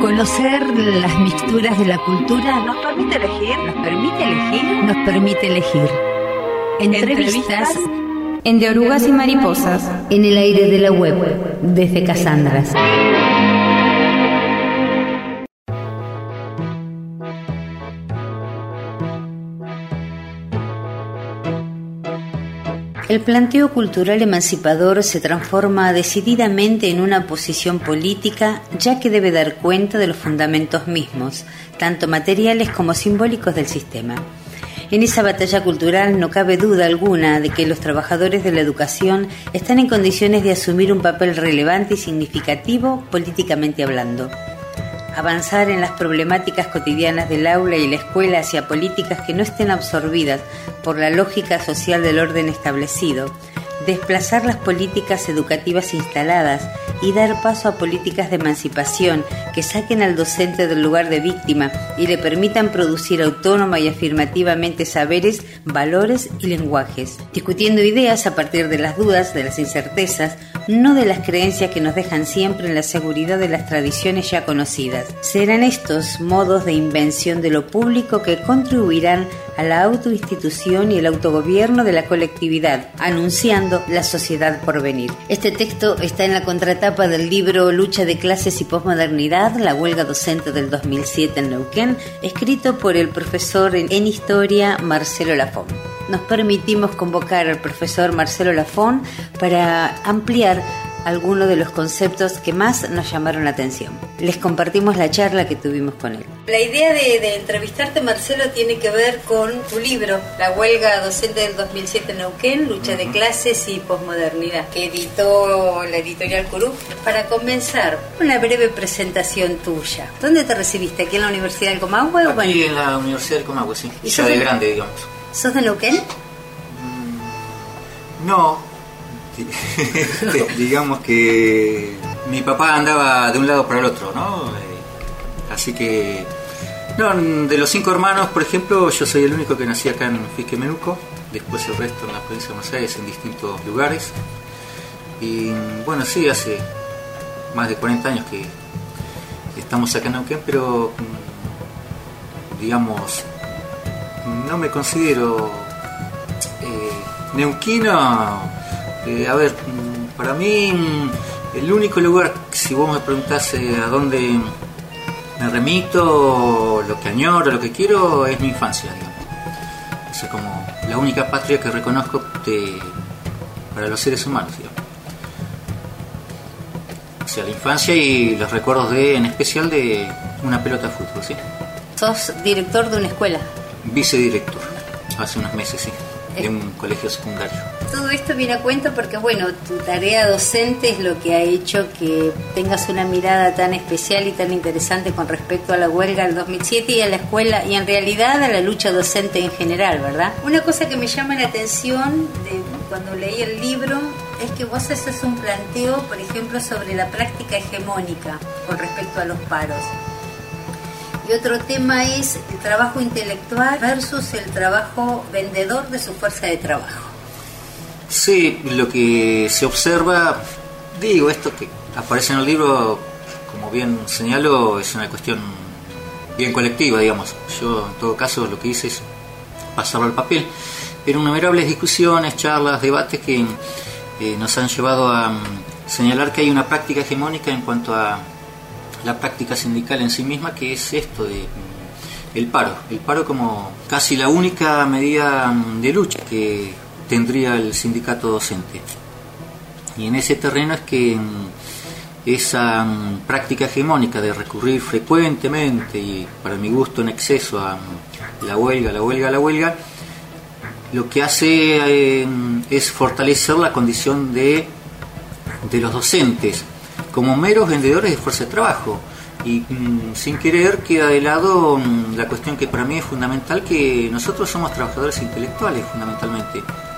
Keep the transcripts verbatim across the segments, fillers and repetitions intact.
Conocer las mixturas de la cultura nos permite elegir, nos permite elegir, nos permite elegir. Entrevistas en De Orugas y Mariposas, en el aire de la web, desde Casandras. El planteo cultural emancipador se transforma decididamente en una posición política, ya que debe dar cuenta de los fundamentos mismos, tanto materiales como simbólicos del sistema. En esa batalla cultural no cabe duda alguna de que los trabajadores de la educación están en condiciones de asumir un papel relevante y significativo políticamente hablando. Avanzar en las problemáticas cotidianas del aula y la escuela hacia políticas que no estén absorbidas por la lógica social del orden establecido, desplazar las políticas educativas instaladas y dar paso a políticas de emancipación que saquen al docente del lugar de víctima y le permitan producir autónoma y afirmativamente saberes, valores y lenguajes, discutiendo ideas a partir de las dudas, de las incertezas, no de las creencias que nos dejan siempre en la seguridad de las tradiciones ya conocidas. Serán estos modos de invención de lo público que contribuirán a la autoinstitución y el autogobierno de la colectividad, anunciando la sociedad por venir. Este texto está en la contratapa del libro Lucha de Clases y Posmodernidad, la huelga docente del dos mil siete en Neuquén, escrito por el profesor en Historia Marcelo Lafón. Nos permitimos convocar al profesor Marcelo Lafón para ampliar algunos de los conceptos que más nos llamaron la atención. Les compartimos la charla que tuvimos con él. La idea de, de entrevistarte, Marcelo, tiene que ver con tu libro, La huelga docente del dos mil siete en Neuquén, Lucha de Clases y Posmodernidad, que editó la editorial Curú. Para comenzar, una breve presentación tuya. ¿Dónde te recibiste? ¿Aquí en la Universidad del Comahue? Aquí o bueno? en la Universidad del Comahue, sí. Ya de grande, digamos. ¿Sos de Neuquén? Mm, no. Digamos que mi papá andaba de un lado para el otro, ¿no? Eh, así que, no, de los cinco hermanos, por ejemplo, yo soy el único que nací acá en Fisquemenuco, después el resto en la provincia de Buenos Aires, en distintos lugares. Y bueno, sí, hace más de cuarenta años que estamos acá en Neuquén, pero digamos, no me considero eh, neuquino. Eh, a ver, para mí el único lugar, si vos me preguntás eh, a dónde me remito, lo que añoro, lo que quiero, es mi infancia, digamos. O sea, como la única patria que reconozco de, para los seres humanos, digamos. O sea, la infancia y los recuerdos de, en especial de una pelota de fútbol, ¿sí? ¿Sos director de una escuela? Vicedirector, hace unos meses, sí, de un colegio secundario. Todo esto viene a cuento porque, bueno, tu tarea docente es lo que ha hecho que tengas una mirada tan especial y tan interesante con respecto a la huelga del dos mil siete y a la escuela y en realidad a la lucha docente en general, ¿verdad? Una cosa que me llama la atención de cuando leí el libro es que vos haces un planteo, por ejemplo, sobre la práctica hegemónica con respecto a los paros. Y otro tema es el trabajo intelectual versus el trabajo vendedor de su fuerza de trabajo. Sí, lo que se observa, digo, esto que aparece en el libro, como bien señalo, es una cuestión bien colectiva, digamos. Yo, en todo caso, lo que hice es pasarlo al papel. Pero innumerables discusiones, charlas, debates que eh, nos han llevado a um, señalar que hay una práctica hegemónica en cuanto a la práctica sindical en sí misma, que es esto de um, el paro. El paro como casi la única medida um, de lucha que tendría el sindicato docente. Y en ese terreno es que esa um, práctica hegemónica de recurrir frecuentemente y para mi gusto en exceso a um, la huelga, la huelga, la huelga, lo que hace eh, es fortalecer la condición de, de los docentes como meros vendedores de fuerza de trabajo. Y mm, sin querer queda de lado mm, la cuestión que para mí es fundamental, que nosotros somos trabajadores intelectuales fundamentalmente.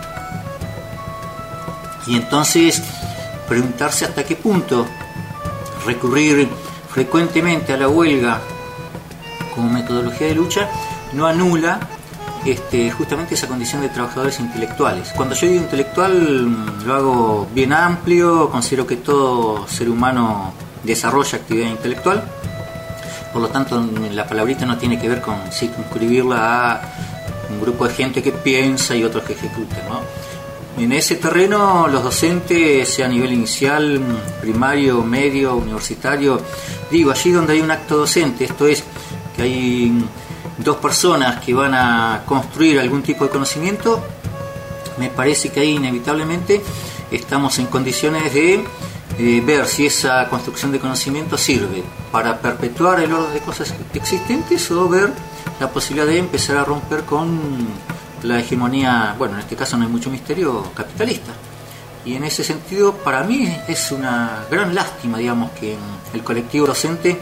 Y entonces preguntarse hasta qué punto recurrir frecuentemente a la huelga como metodología de lucha no anula este, justamente esa condición de trabajadores intelectuales. Cuando yo digo intelectual lo hago bien amplio, considero que todo ser humano desarrolla actividad intelectual, por lo tanto la palabrita no tiene que ver con circunscribirla a un grupo de gente que piensa y otros que ejecutan, ¿no? En ese terreno los docentes, sea a nivel inicial, primario, medio, universitario, digo, allí donde hay un acto docente, esto es, que hay dos personas que van a construir algún tipo de conocimiento, me parece que ahí inevitablemente estamos en condiciones de eh, ver si esa construcción de conocimiento sirve para perpetuar el orden de cosas existentes o ver la posibilidad de empezar a romper con la hegemonía, bueno, en este caso no hay mucho misterio, capitalista. Y en ese sentido, para mí es una gran lástima, digamos, que en el colectivo docente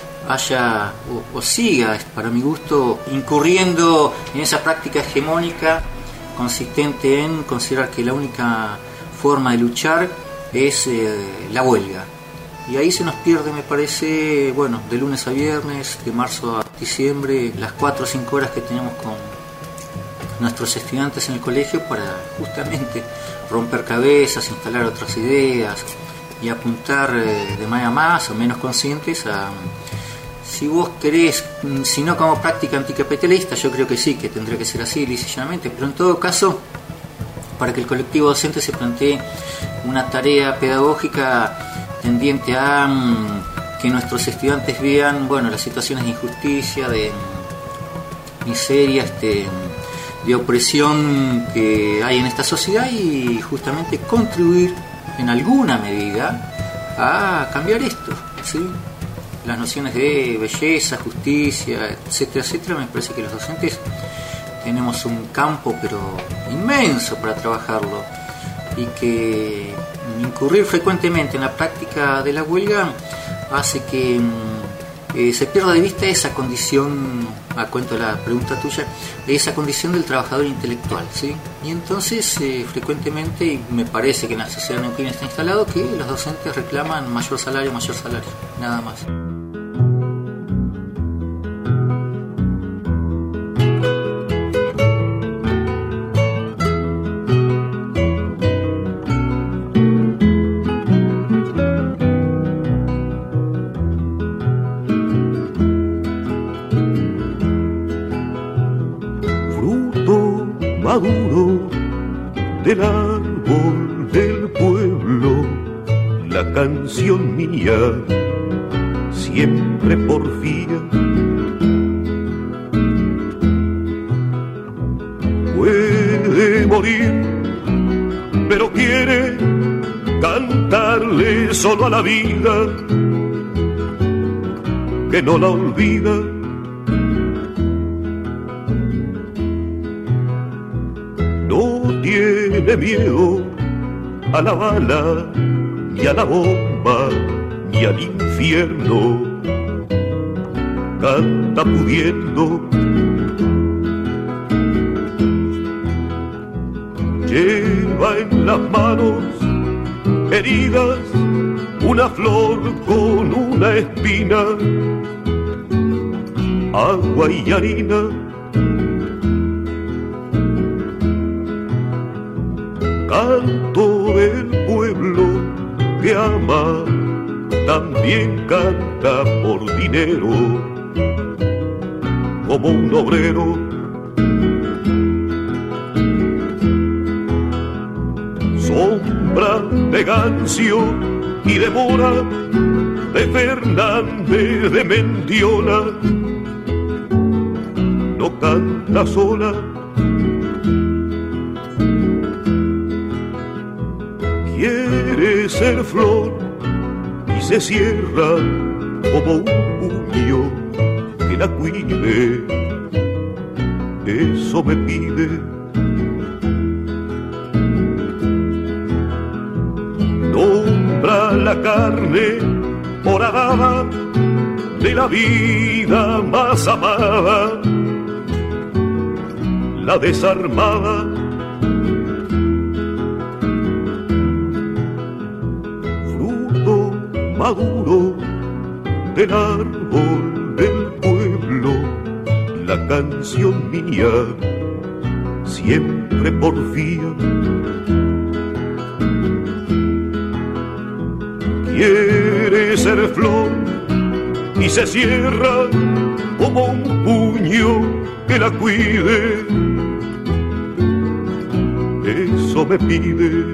haya o, o siga, para mi gusto, incurriendo en esa práctica hegemónica consistente en considerar que la única forma de luchar es eh, la huelga. Y ahí se nos pierde, me parece, bueno, de lunes a viernes, de marzo a diciembre, las cuatro o cinco horas que tenemos con nuestros estudiantes en el colegio para justamente romper cabezas, instalar otras ideas y apuntar eh, de manera más o menos conscientes a, si vos querés, si no como práctica anticapitalista, yo creo que sí, que tendría que ser así, lisa y llanamente, pero en todo caso, para que el colectivo docente se plantee una tarea pedagógica tendiente a um, que nuestros estudiantes vean, bueno, las situaciones de injusticia, de miseria, este, de opresión que hay en esta sociedad y justamente contribuir en alguna medida a cambiar esto, ¿sí? Las nociones de belleza, justicia, etcétera, etcétera, me parece que los docentes tenemos un campo pero inmenso para trabajarlo y que incurrir frecuentemente en la práctica de la huelga hace que eh, se pierda de vista esa condición, a cuento de la pregunta tuya, esa condición del trabajador intelectual, ¿sí? Y entonces eh, frecuentemente, y me parece que en la sociedad neuquina está instalado, que los docentes reclaman mayor salario, mayor salario, nada más. Maduro del árbol del pueblo, la canción mía siempre porfía. Puede morir, pero quiere cantarle solo a la vida, que no la olvida. Tiene miedo a la bala, ni a la bomba, ni al infierno. Canta pudiendo, lleva en las manos heridas una flor con una espina, agua y harina. Canto del pueblo que ama, también canta por dinero, como un obrero. Sombra de Gancio y de Mora, de Fernández de Mendiola, no canta sola. Quiere ser flor y se cierra como un puño que la cuide, eso me pide. Nombra la carne horadada de la vida más amada, la desarmada. Maduro del árbol del pueblo, la canción mía siempre porfía. Quiere ser flor y se cierra como un puño que la cuide. Eso me pide.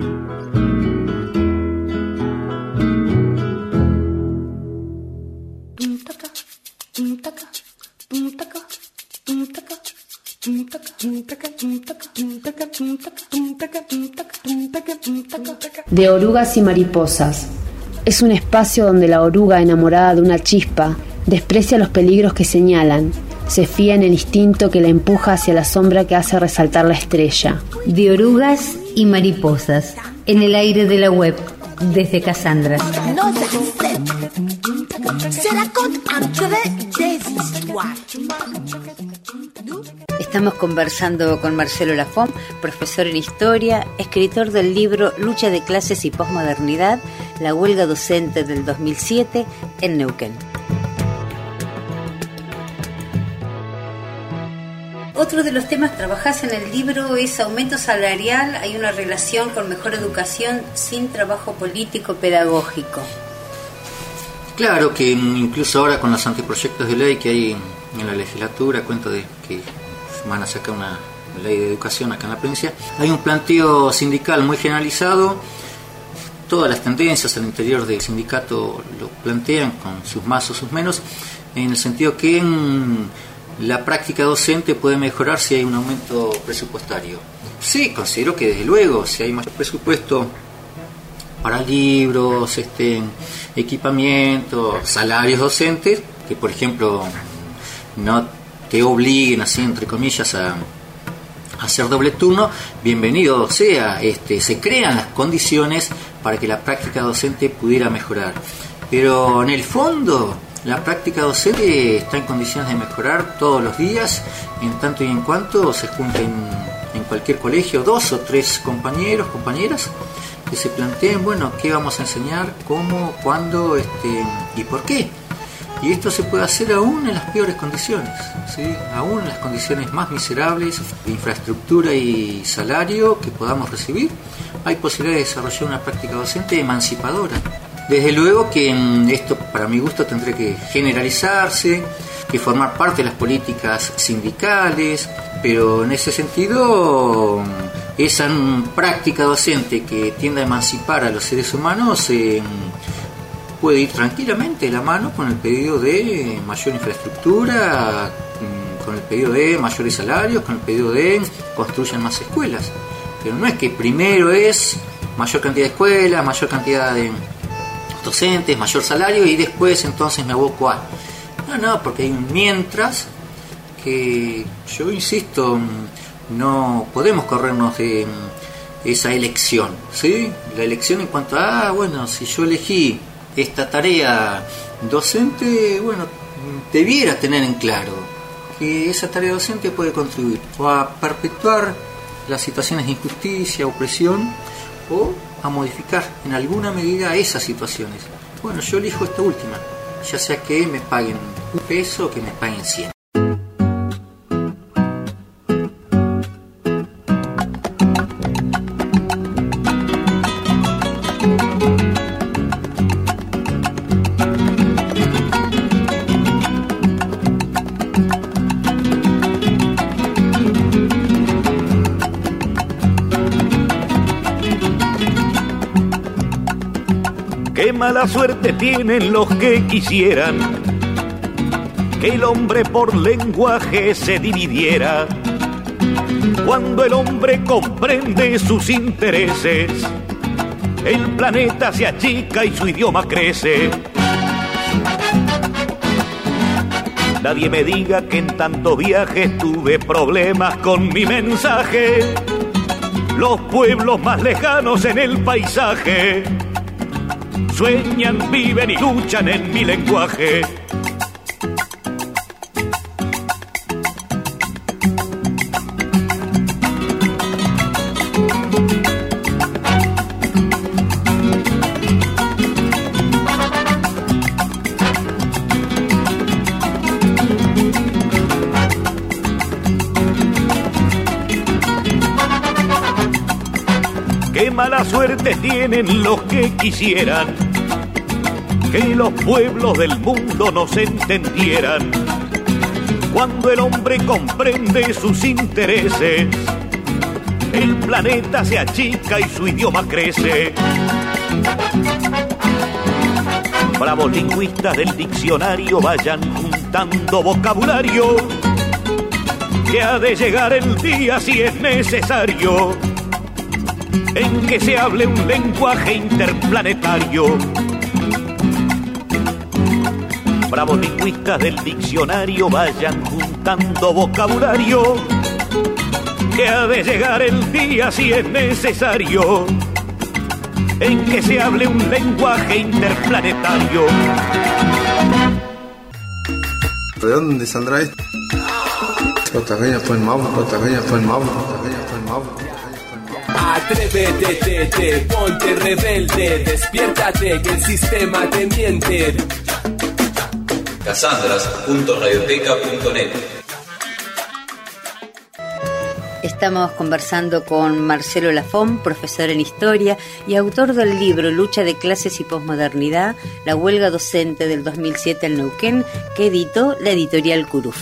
De orugas y mariposas. Es un espacio donde la oruga, enamorada de una chispa, desprecia los peligros que señalan, se fía en el instinto que la empuja hacia la sombra que hace resaltar la estrella. De orugas y mariposas, en el aire de la web, desde Cassandra. Estamos conversando con Marcelo Lafont, profesor en Historia, escritor del libro Lucha de Clases y Posmodernidad, la huelga docente del dos mil siete en Neuquén. Otro de los temas que trabajás en el libro es aumento salarial. Hay una relación con mejor educación sin trabajo político pedagógico. Claro que incluso ahora con los anteproyectos de ley que hay en la legislatura, cuento de que van a sacar una ley de educación acá en la provincia, hay un planteo sindical muy generalizado. Todas las tendencias al interior del sindicato lo plantean con sus más o sus menos, en el sentido que en la práctica docente puede mejorar si hay un aumento presupuestario. Sí, considero que desde luego, si hay mayor presupuesto para libros, este, equipamiento, salarios docentes, que por ejemplo no te obliguen así entre comillas a, a hacer doble turno, bienvenido sea, este, se crean las condiciones para que la práctica docente pudiera mejorar. Pero en el fondo la práctica docente está en condiciones de mejorar todos los días, en tanto y en cuanto se junten en cualquier colegio dos o tres compañeros, compañeras, que se planteen, bueno, qué vamos a enseñar, cómo, cuándo, este, y por qué. Y esto se puede hacer aún en las peores condiciones, ¿sí? Aún en las condiciones más miserables de infraestructura y salario que podamos recibir, hay posibilidad de desarrollar una práctica docente emancipadora. Desde luego que esto, para mi gusto, tendría que generalizarse, que formar parte de las políticas sindicales, pero en ese sentido, esa práctica docente que tiende a emancipar a los seres humanos eh, puede ir tranquilamente de la mano con el pedido de mayor infraestructura, con el pedido de mayores salarios, con el pedido de construyan más escuelas. Pero no es que primero es mayor cantidad de escuelas, mayor cantidad de docentes, mayor salario y después entonces me aboco a... No, no, porque hay un mientras que yo insisto, no podemos corrernos de esa elección, ¿sí? La elección en cuanto a, ah, bueno, si yo elegí esta tarea docente, bueno, debiera tener en claro que esa tarea docente puede contribuir o a perpetuar las situaciones de injusticia, opresión, o a modificar en alguna medida esas situaciones. Bueno, yo elijo esta última, ya sea que me paguen un peso o que me paguen cien. Qué mala suerte tienen los que quisieran que el hombre por lenguaje se dividiera. Cuando el hombre comprende sus intereses, el planeta se achica y su idioma crece. Nadie me diga que en tanto viaje tuve problemas con mi mensaje. Los pueblos más lejanos en el paisaje sueñan, viven y luchan en mi lenguaje. Qué mala suerte tienen los que quisieran que los pueblos del mundo nos entendieran. Cuando el hombre comprende sus intereses, el planeta se achica y su idioma crece. Bravos lingüistas del diccionario vayan juntando vocabulario, que ha de llegar el día si es necesario en que se hable un lenguaje interplanetario. Bravos lingüistas del diccionario vayan juntando vocabulario, que ha de llegar el día si es necesario en que se hable un lenguaje interplanetario. ¿De dónde saldrá esto? Potaveña fue el mau, Potaveña fue el mau, Potaveña fue el mau. Atrévete, te, te, ponte rebelde, despiértate que el sistema te miente. Casandras punto radioteca punto net. Estamos conversando con Marcelo Lafón, profesor en Historia y autor del libro Lucha de Clases y Posmodernidad, la huelga docente del dos mil siete en Neuquén, que editó la editorial Curuf.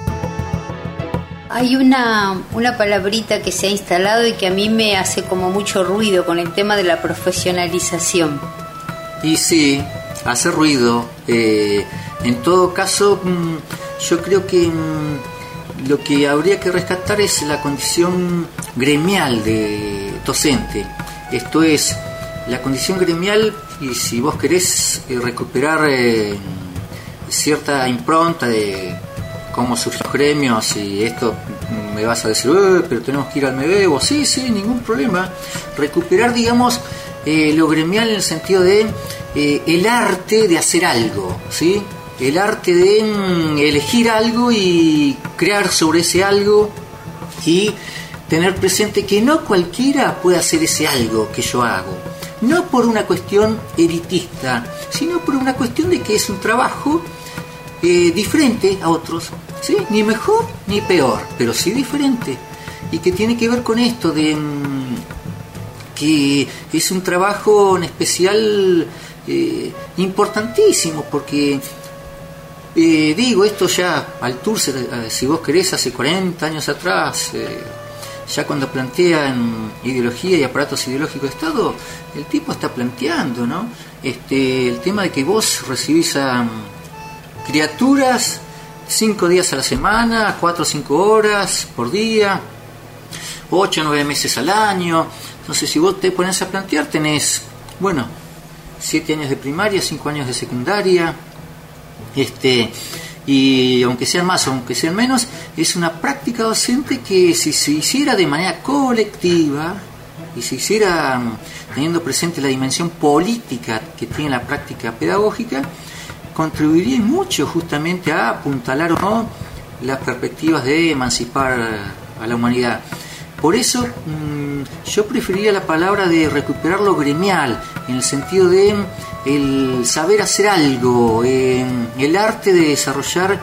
Hay una, una palabrita que se ha instalado y que a mí me hace como mucho ruido con el tema de la profesionalización. Y sí, hace ruido. Eh, en todo caso, yo creo que lo que habría que rescatar es la condición gremial de docente. Esto es, la condición gremial, y si vos querés eh, recuperar eh, cierta impronta de cómo surgen los gremios, y esto me vas a decir, eh, pero tenemos que ir al Medievo. Sí, sí, ningún problema. Recuperar, digamos, eh, lo gremial en el sentido de eh, el arte de hacer algo, ¿sí? El arte de mm, elegir algo y crear sobre ese algo, y tener presente que no cualquiera puede hacer ese algo que yo hago, no por una cuestión elitista, sino por una cuestión de que es un trabajo eh, diferente a otros, ¿sí? Ni mejor ni peor, pero sí diferente, y que tiene que ver con esto de mm, que es un trabajo en especial eh, importantísimo, porque Eh, digo, esto ya al Althusser, eh, si vos querés, hace cuarenta años atrás, eh, ya cuando plantean ideología y aparatos ideológicos de Estado, el tipo está planteando, ¿no? Este, el tema de que vos recibís a um, criaturas cinco días a la semana, cuatro o cinco horas por día, ocho o nueve meses al año. Entonces, si vos te pones a plantear, tenés, bueno, siete años de primaria, cinco años de secundaria. Este, y aunque sean más o aunque sean menos, es una práctica docente que si se hiciera de manera colectiva y se hiciera teniendo presente la dimensión política que tiene la práctica pedagógica, contribuiría mucho justamente a apuntalar o no las perspectivas de emancipar a la humanidad. Por eso mmm, yo preferiría la palabra de recuperar lo gremial, en el sentido de el saber hacer algo, eh, el arte de desarrollar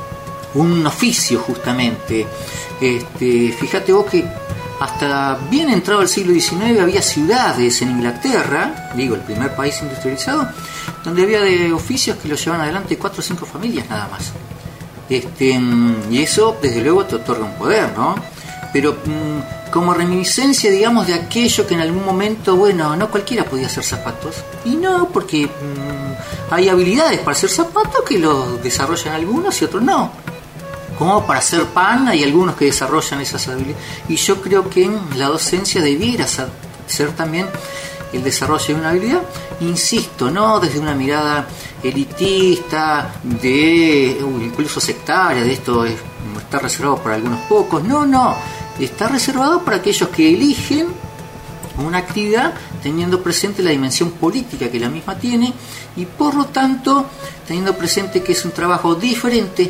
un oficio justamente. Este, fíjate vos que hasta bien entrado el siglo diecinueve había ciudades en Inglaterra, digo, el primer país industrializado, donde había de oficios que los llevan adelante cuatro o cinco familias nada más. Este, y eso desde luego te otorga un poder, ¿no? Pero mmm, como reminiscencia, digamos, de aquello que en algún momento, bueno, no cualquiera podía hacer zapatos. Y no, porque mmm, hay habilidades para hacer zapatos que los desarrollan algunos y otros no. Como para hacer pan, hay algunos que desarrollan esas habilidades. Y yo creo que la docencia debiera ser, ser también el desarrollo de una habilidad, insisto, no desde una mirada elitista, de uh, incluso sectaria, de esto es, está reservado para algunos pocos. No, no. Está reservado para aquellos que eligen una actividad teniendo presente la dimensión política que la misma tiene, y por lo tanto teniendo presente que es un trabajo diferente,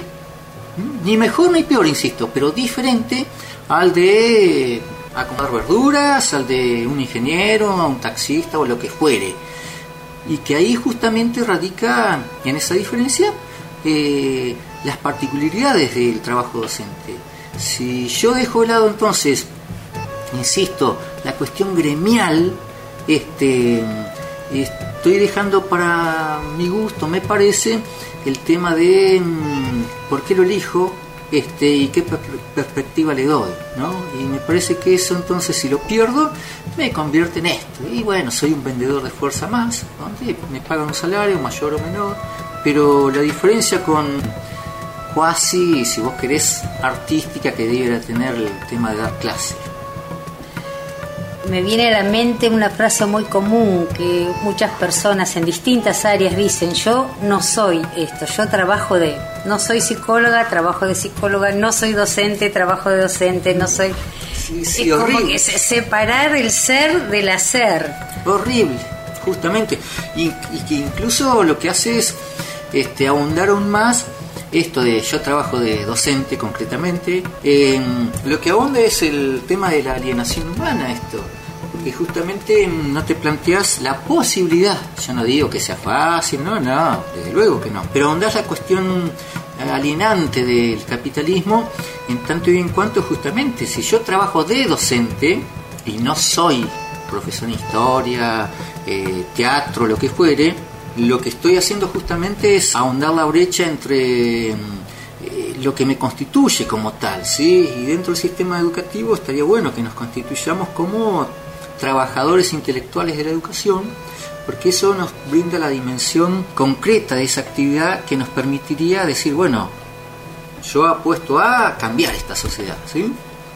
ni mejor ni peor, insisto, pero diferente al de acomodar verduras, al de un ingeniero, un taxista o lo que fuere, y que ahí justamente radica en esa diferencia eh, las particularidades del trabajo docente. Si yo dejo de lado entonces, insisto, la cuestión gremial, este, estoy dejando para mi gusto, me parece, el tema de mmm, por qué lo elijo este, y qué per- perspectiva le doy, ¿no? Y me parece que eso entonces, si lo pierdo, me convierte en esto. Y bueno, soy un vendedor de fuerza más, donde me pagan un salario mayor o menor, pero la diferencia con cuasi, si vos querés, artística que debiera tener el tema de dar clase. Me viene a la mente una frase muy común que muchas personas en distintas áreas dicen: yo no soy esto, yo trabajo de, no soy psicóloga, trabajo de psicóloga, no soy docente, trabajo de docente, no soy... Sí, sí, es horrible. como que se- separar el ser del hacer. Horrible, justamente. Y, y que incluso lo que hace es este, ahondar aún más esto de yo trabajo de docente concretamente. Eh, lo que ahonda es el tema de la alienación humana, esto. Porque justamente no te planteas la posibilidad. Yo no digo que sea fácil, no, no, desde luego que no. Pero ahondás la cuestión alienante del capitalismo en tanto y en cuanto justamente si yo trabajo de docente y no soy profesor en historia, eh, teatro, lo que fuere, lo que estoy haciendo justamente es ahondar la brecha entre eh, lo que me constituye como tal, ¿sí? Y dentro del sistema educativo estaría bueno que nos constituyamos como trabajadores intelectuales de la educación, porque eso nos brinda la dimensión concreta de esa actividad que nos permitiría decir, bueno, yo apuesto a cambiar esta sociedad, ¿sí?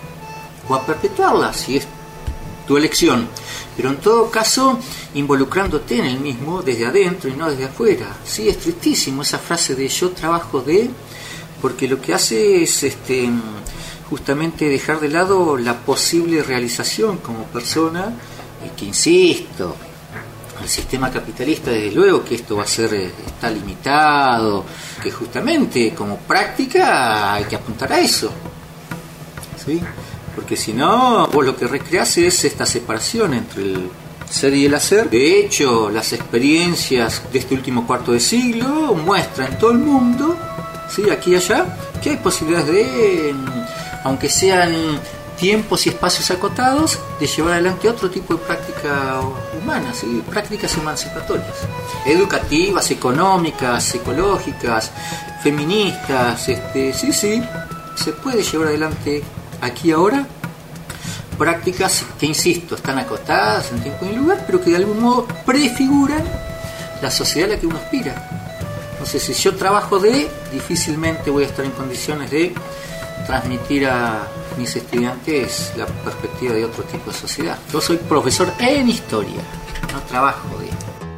O a perpetuarla, si es tu elección, pero en todo caso involucrándote en el mismo desde adentro y no desde afuera. Sí, es tristísimo esa frase de yo trabajo de, porque lo que hace es este justamente dejar de lado la posible realización como persona, y que insisto, el sistema capitalista desde luego que esto va a ser, está limitado, que justamente como práctica hay que apuntar a eso, ¿sí? Porque si no, vos lo que recreás es esta separación entre el ser y el hacer. De hecho, las experiencias de este último cuarto de siglo muestran en todo el mundo, ¿sí? Aquí y allá, que hay posibilidades de, aunque sean tiempos y espacios acotados, de llevar adelante otro tipo de práctica humana, ¿sí? Prácticas emancipatorias, educativas, económicas, ecológicas, feministas, este, sí, sí, se puede llevar adelante aquí ahora prácticas que, insisto, están acotadas en tiempo y en lugar, pero que de algún modo prefiguran la sociedad a la que uno aspira. Entonces, si yo trabajo de, difícilmente voy a estar en condiciones de transmitir a mis estudiantes la perspectiva de otro tipo de sociedad. Yo soy profesor en historia, no trabajo de.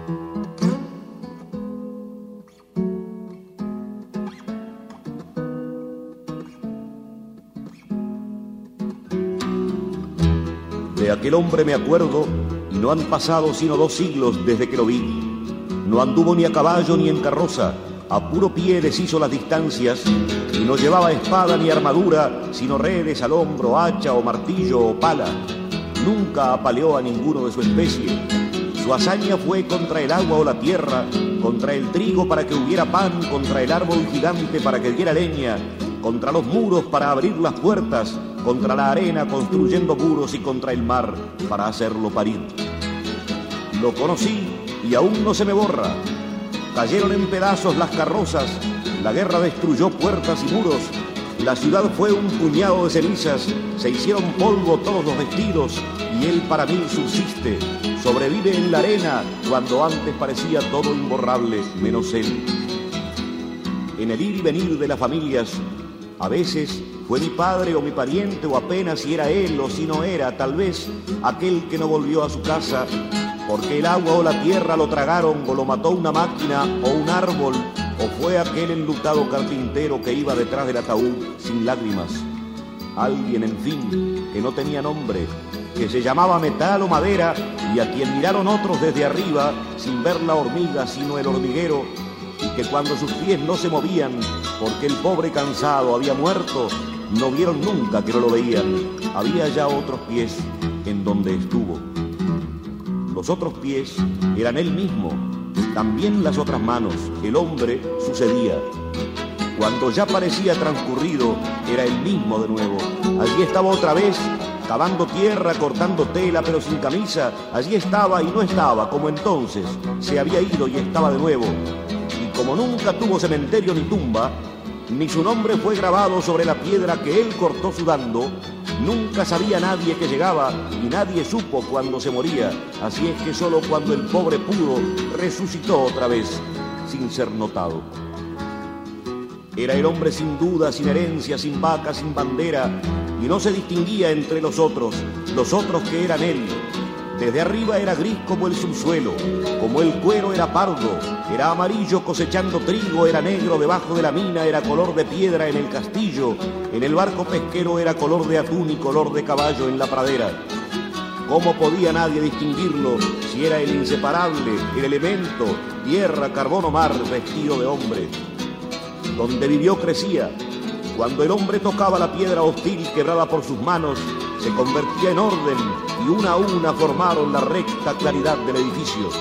De aquel hombre me acuerdo, y no han pasado sino dos siglos desde que lo vi. No anduvo ni a caballo ni en carroza, a puro pie deshizo las distancias, y no llevaba espada ni armadura, sino redes al hombro, hacha o martillo o pala. Nunca apaleó a ninguno de su especie. Su hazaña fue contra el agua o la tierra, contra el trigo para que hubiera pan, contra el árbol gigante para que diera leña, contra los muros para abrir las puertas, contra la arena construyendo muros y contra el mar para hacerlo parir. Lo conocí y aún no se me borra. Cayeron en pedazos las carrozas, la guerra destruyó puertas y muros, la ciudad fue un puñado de cenizas, se hicieron polvo todos los vestidos y él para mí subsiste, sobrevive en la arena cuando antes parecía todo imborrable menos él. En el ir y venir de las familias, a veces fue mi padre o mi pariente o apenas si era él o si no era, tal vez, aquel que no volvió a su casa porque el agua o la tierra lo tragaron o lo mató una máquina o un árbol o fue aquel enlutado carpintero que iba detrás del ataúd sin lágrimas. Alguien, en fin, que no tenía nombre, que se llamaba metal o madera y a quien miraron otros desde arriba sin ver la hormiga sino el hormiguero, y que cuando sus pies no se movían porque el pobre cansado había muerto, no vieron nunca que no lo veían. Había ya otros pies en donde estuvo. Los otros pies eran él mismo, también las otras manos, el hombre sucedía. Cuando ya parecía transcurrido, era el mismo de nuevo. Allí estaba otra vez, cavando tierra, cortando tela, pero sin camisa, allí estaba y no estaba, como entonces, se había ido y estaba de nuevo. Y como nunca tuvo cementerio ni tumba, ni su nombre fue grabado sobre la piedra que él cortó sudando, nunca sabía nadie que llegaba y nadie supo cuándo se moría. Así es que solo cuando el pobre pudo, resucitó otra vez, sin ser notado. Era el hombre sin duda, sin herencia, sin vaca, sin bandera, y no se distinguía entre los otros, los otros que eran él. Desde arriba era gris como el subsuelo, como el cuero era pardo, era amarillo cosechando trigo, era negro debajo de la mina, era color de piedra en el castillo, en el barco pesquero era color de atún y color de caballo en la pradera. ¿Cómo podía nadie distinguirlo si era el inseparable, el elemento, tierra, carbón o mar, vestido de hombre? Donde vivió crecía. Cuando el hombre tocaba la piedra hostil quebrada por sus manos, se convertía en orden y una a una formaron la recta claridad del edificio.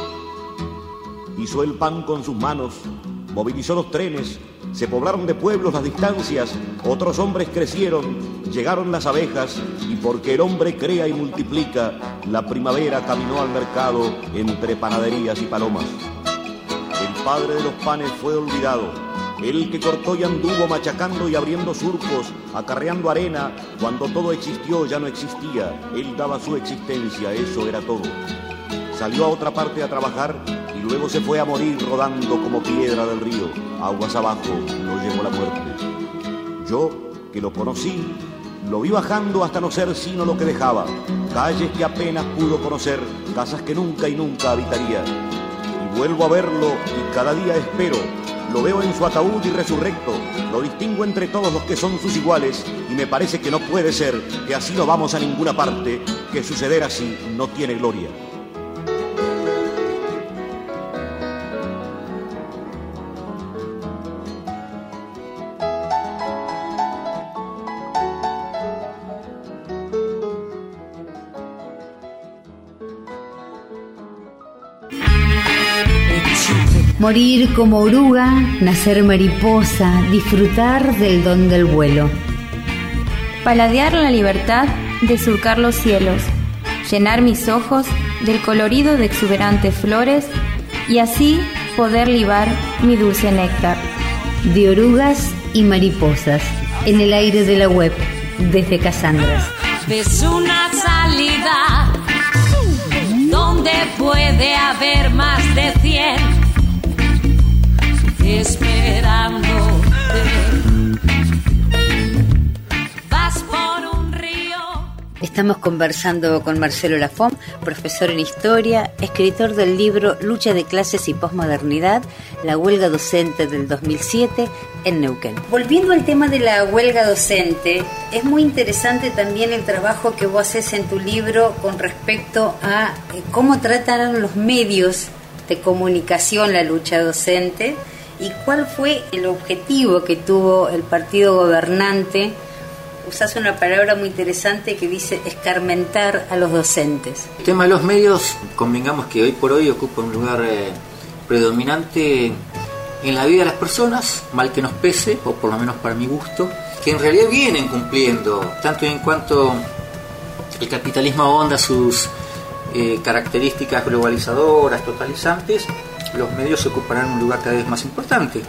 Hizo el pan con sus manos, movilizó los trenes, se poblaron de pueblos las distancias, otros hombres crecieron, llegaron las abejas, y porque el hombre crea y multiplica, la primavera caminó al mercado entre panaderías y palomas. El padre de los panes fue olvidado, el que cortó y anduvo machacando y abriendo surcos, acarreando arena, cuando todo existió ya no existía, él daba su existencia, eso era todo. Salió a otra parte a trabajar y luego se fue a morir rodando como piedra del río, aguas abajo lo llevó la muerte. Yo, que lo conocí, lo vi bajando hasta no ser sino lo que dejaba, calles que apenas pudo conocer, casas que nunca y nunca habitaría. Y vuelvo a verlo y cada día espero. Lo veo en su ataúd y resurrecto, lo distingo entre todos los que son sus iguales y me parece que no puede ser, que así no vamos a ninguna parte, que suceder así no tiene gloria. Morir como oruga, nacer mariposa, disfrutar del don del vuelo. Paladear la libertad de surcar los cielos, llenar mis ojos del colorido de exuberantes flores y así poder libar mi dulce néctar. De orugas y mariposas, en el aire de la web, desde Casandras. Es una salida donde puede haber más de cien esperándote. Vas por un río. Estamos conversando con Marcelo Lafont, profesor en Historia, escritor del libro Lucha de Clases y Posmodernidad, la huelga docente del dos mil siete en Neuquén. Volviendo al tema de la huelga docente, es muy interesante también el trabajo que vos haces en tu libro con respecto a cómo trataron los medios de comunicación la lucha docente y cuál fue el objetivo que tuvo el partido gobernante. Usás una palabra muy interesante que dice escarmentar a los docentes. El tema de los medios, convengamos que hoy por hoy ocupa un lugar eh, predominante en la vida de las personas, mal que nos pese, o por lo menos para mi gusto, que en realidad vienen cumpliendo, tanto en cuanto el capitalismo ahonda sus eh, características globalizadoras, totalizantes, los medios ocuparán un lugar cada vez más importante.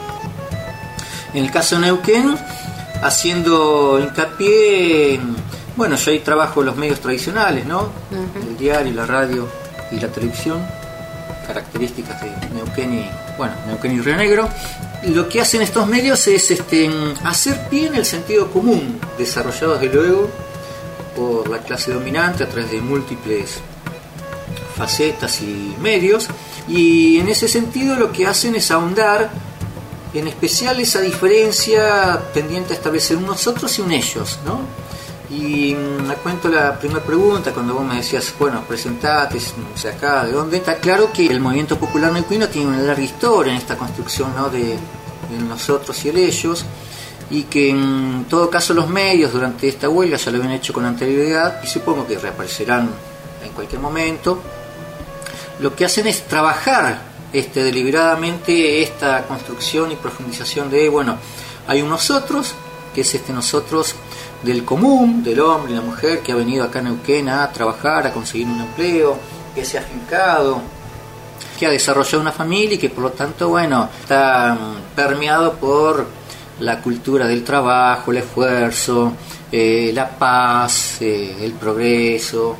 En el caso de Neuquén, haciendo hincapié en, bueno, yo ahí trabajo los medios tradicionales, ¿no? Uh-huh. El diario, la radio y la televisión, características de Neuquén y, bueno, Neuquén y Río Negro. Lo que hacen estos medios es este, hacer pie en el sentido común, desarrollado desde luego por la clase dominante a través de múltiples facetas y medios. Y en ese sentido lo que hacen es ahondar en especial esa diferencia tendiente a establecer un nosotros y un ellos, ¿no? Y me cuento la primera pregunta cuando vos me decías, bueno, presentate, o sea, acá, ¿de dónde? Está claro que el movimiento popular neuquino tiene una larga historia en esta construcción, ¿no? de, de nosotros y el ellos, y que en todo caso los medios durante esta huelga ya lo habían hecho con anterioridad y supongo que reaparecerán en cualquier momento. Lo que hacen es trabajar este, deliberadamente esta construcción y profundización de, bueno, hay un nosotros que es este nosotros del común, del hombre y la mujer que ha venido acá a Neuquén a trabajar, a conseguir un empleo, que se ha afincado, que ha desarrollado una familia y que por lo tanto, bueno, está permeado por la cultura del trabajo, el esfuerzo, eh, la paz, eh, el progreso,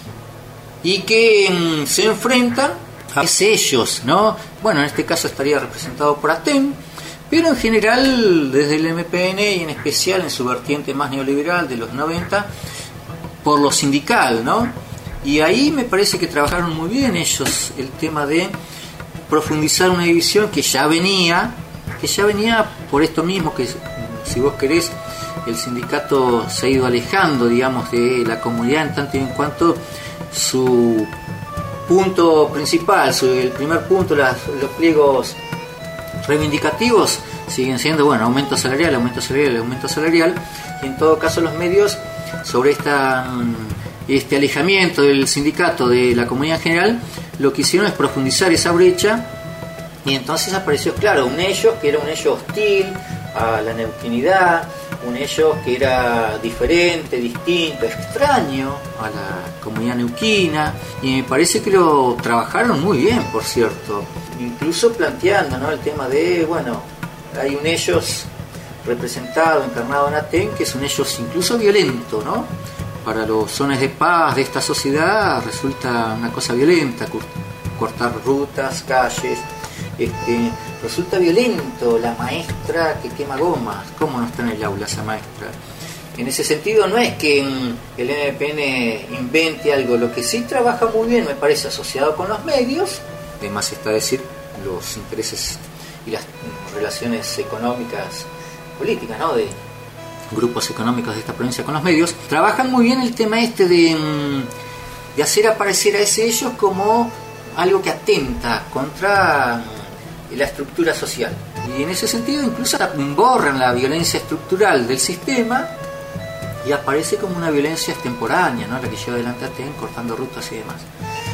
y que mm, se enfrentan a ellos, ¿no? Bueno, en este caso estaría representado por ATEN, pero en general desde el M P N y en especial en su vertiente más neoliberal de los noventa, por lo sindical, ¿no? Y ahí me parece que trabajaron muy bien ellos el tema de profundizar una división que ya venía, que ya venía por esto mismo, que si vos querés, el sindicato se ha ido alejando, digamos, de la comunidad en tanto y en cuanto su punto principal, su, el primer punto, las, los pliegos reivindicativos siguen siendo, bueno, aumento salarial, aumento salarial, aumento salarial, y en todo caso los medios sobre esta, este alejamiento del sindicato de la comunidad en general, lo que hicieron es profundizar esa brecha, y entonces apareció, claro, un ellos que era un ellos hostil a la neuquinidad, un ellos que era diferente, distinto, extraño a la comunidad neuquina, y me parece que lo trabajaron muy bien, por cierto, incluso planteando, ¿no?, el tema de, bueno, hay un ellos representado, encarnado en ATEN, que es un ellos incluso violento, ¿no? Para los sones de paz de esta sociedad resulta una cosa violenta, cortar rutas, calles, este, resulta violento la maestra que quema gomas. ¿Cómo no está en el aula esa maestra? En ese sentido no es que el M P N invente algo, lo que sí trabaja muy bien, me parece, asociado con los medios, además está decir los intereses y las relaciones económicas, políticas, ¿no?, de grupos económicos de esta provincia con los medios, trabajan muy bien el tema este de, de hacer aparecer a ese ellos como algo que atenta contra la estructura social. Y en ese sentido incluso borran la violencia estructural del sistema y aparece como una violencia extemporánea, ¿no?, la que lleva adelante ATEN, cortando rutas y demás.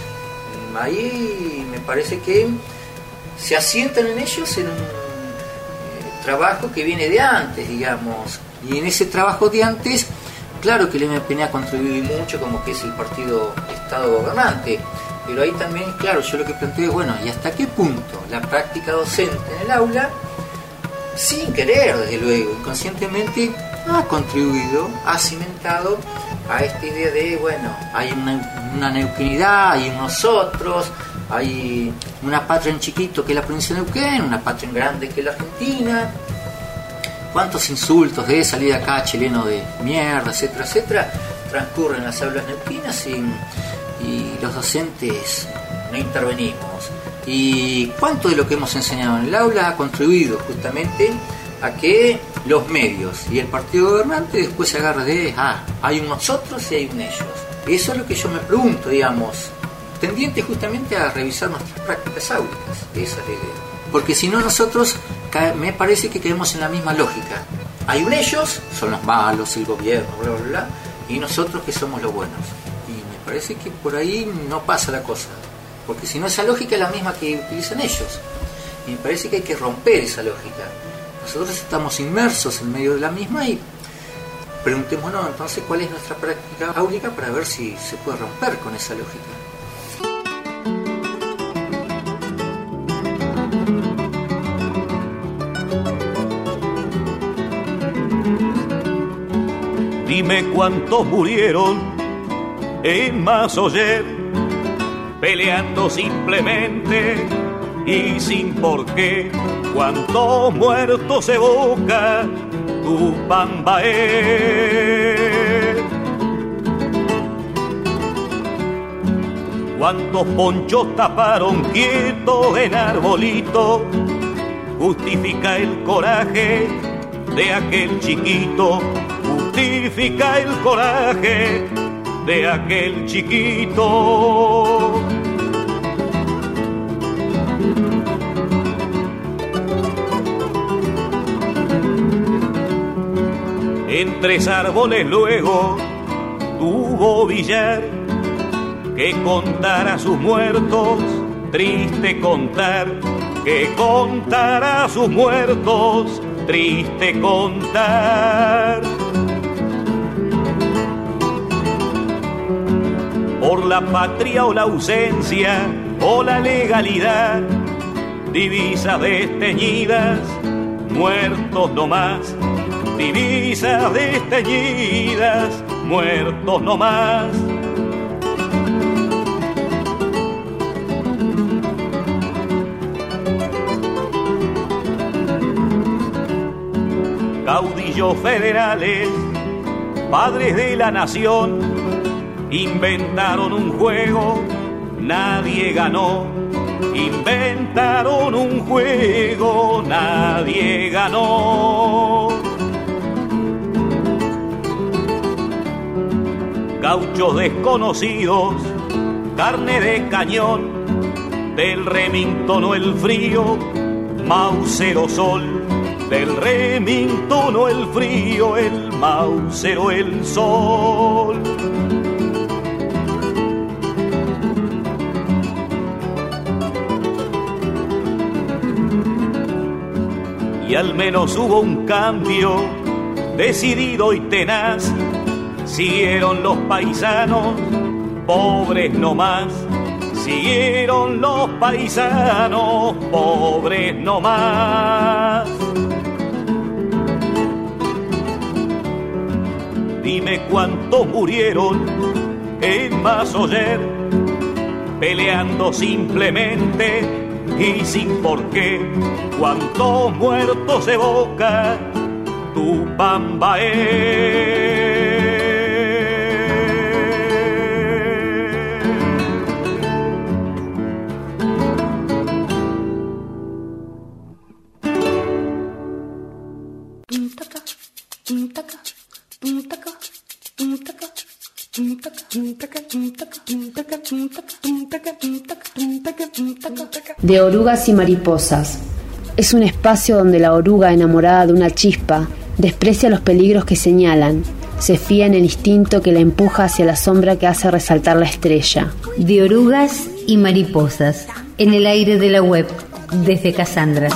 Ahí me parece que se asientan en ellos en un eh, trabajo que viene de antes, digamos. Y en ese trabajo de antes, claro que el M P N ha contribuido mucho, como que es el partido Estado gobernante, pero ahí también, claro, yo lo que planteo es, bueno, ¿y hasta qué punto la práctica docente en el aula, sin querer, desde luego, inconscientemente, ha contribuido, ha cimentado a esta idea de, bueno, hay una, una neuquinidad, hay nosotros, hay una patria en chiquito que es la provincia de Neuquén, una patria en grande que es la Argentina? ¿Cuántos insultos de salir acá chileno de mierda, etcétera, etcétera, transcurren en las aulas neuquinas y, y los docentes no intervenimos? ¿Y cuánto de lo que hemos enseñado en el aula ha contribuido justamente a que los medios y el partido gobernante después se agarren de, ah, hay un nosotros y hay un ellos? Eso es lo que yo me pregunto, digamos, tendiente justamente a revisar nuestras prácticas áulicas. Esa es la idea. Porque si no, nosotros me parece que caemos en la misma lógica. Hay un ellos, son los malos, el gobierno, bla, bla, bla, y nosotros que somos los buenos. Y me parece que por ahí no pasa la cosa. Porque si no, esa lógica es la misma que utilizan ellos. Y me parece que hay que romper esa lógica. Nosotros estamos inmersos en medio de la misma y preguntémonos entonces cuál es nuestra práctica áulica para ver si se puede romper con esa lógica. Dime cuántos murieron en Masoyer, peleando simplemente y sin por qué. Cuántos muertos evoca tu Pambaé. Cuántos ponchos taparon quietos en arbolito. Justifica el coraje de aquel chiquito. Justifica el coraje de aquel chiquito. En tres árboles luego tuvo billar que contar a sus muertos, triste contar, que contar a sus muertos, triste contar. Por la patria o la ausencia o la legalidad, divisas desteñidas, muertos no más. Divisas desteñidas, muertos no más. Caudillos federales, padres de la nación, inventaron un juego, nadie ganó. Inventaron un juego, nadie ganó. Gauchos desconocidos, carne de cañón, del Remington o el frío, Mauser o sol. Del Remington o el frío, el Mauser o el sol. Y al menos hubo un cambio decidido y tenaz. Siguieron los paisanos, pobres no más. Siguieron los paisanos, pobres no más. Dime cuántos murieron en Masoller, peleando simplemente y sin por qué. Cuántos muertos evoca Tupambaé. De orugas y mariposas. Es un espacio donde la oruga, enamorada de una chispa, desprecia los peligros que señalan, se fía en el instinto que la empuja hacia la sombra que hace resaltar la estrella. De orugas y mariposas, en el aire de la web, desde Cassandra.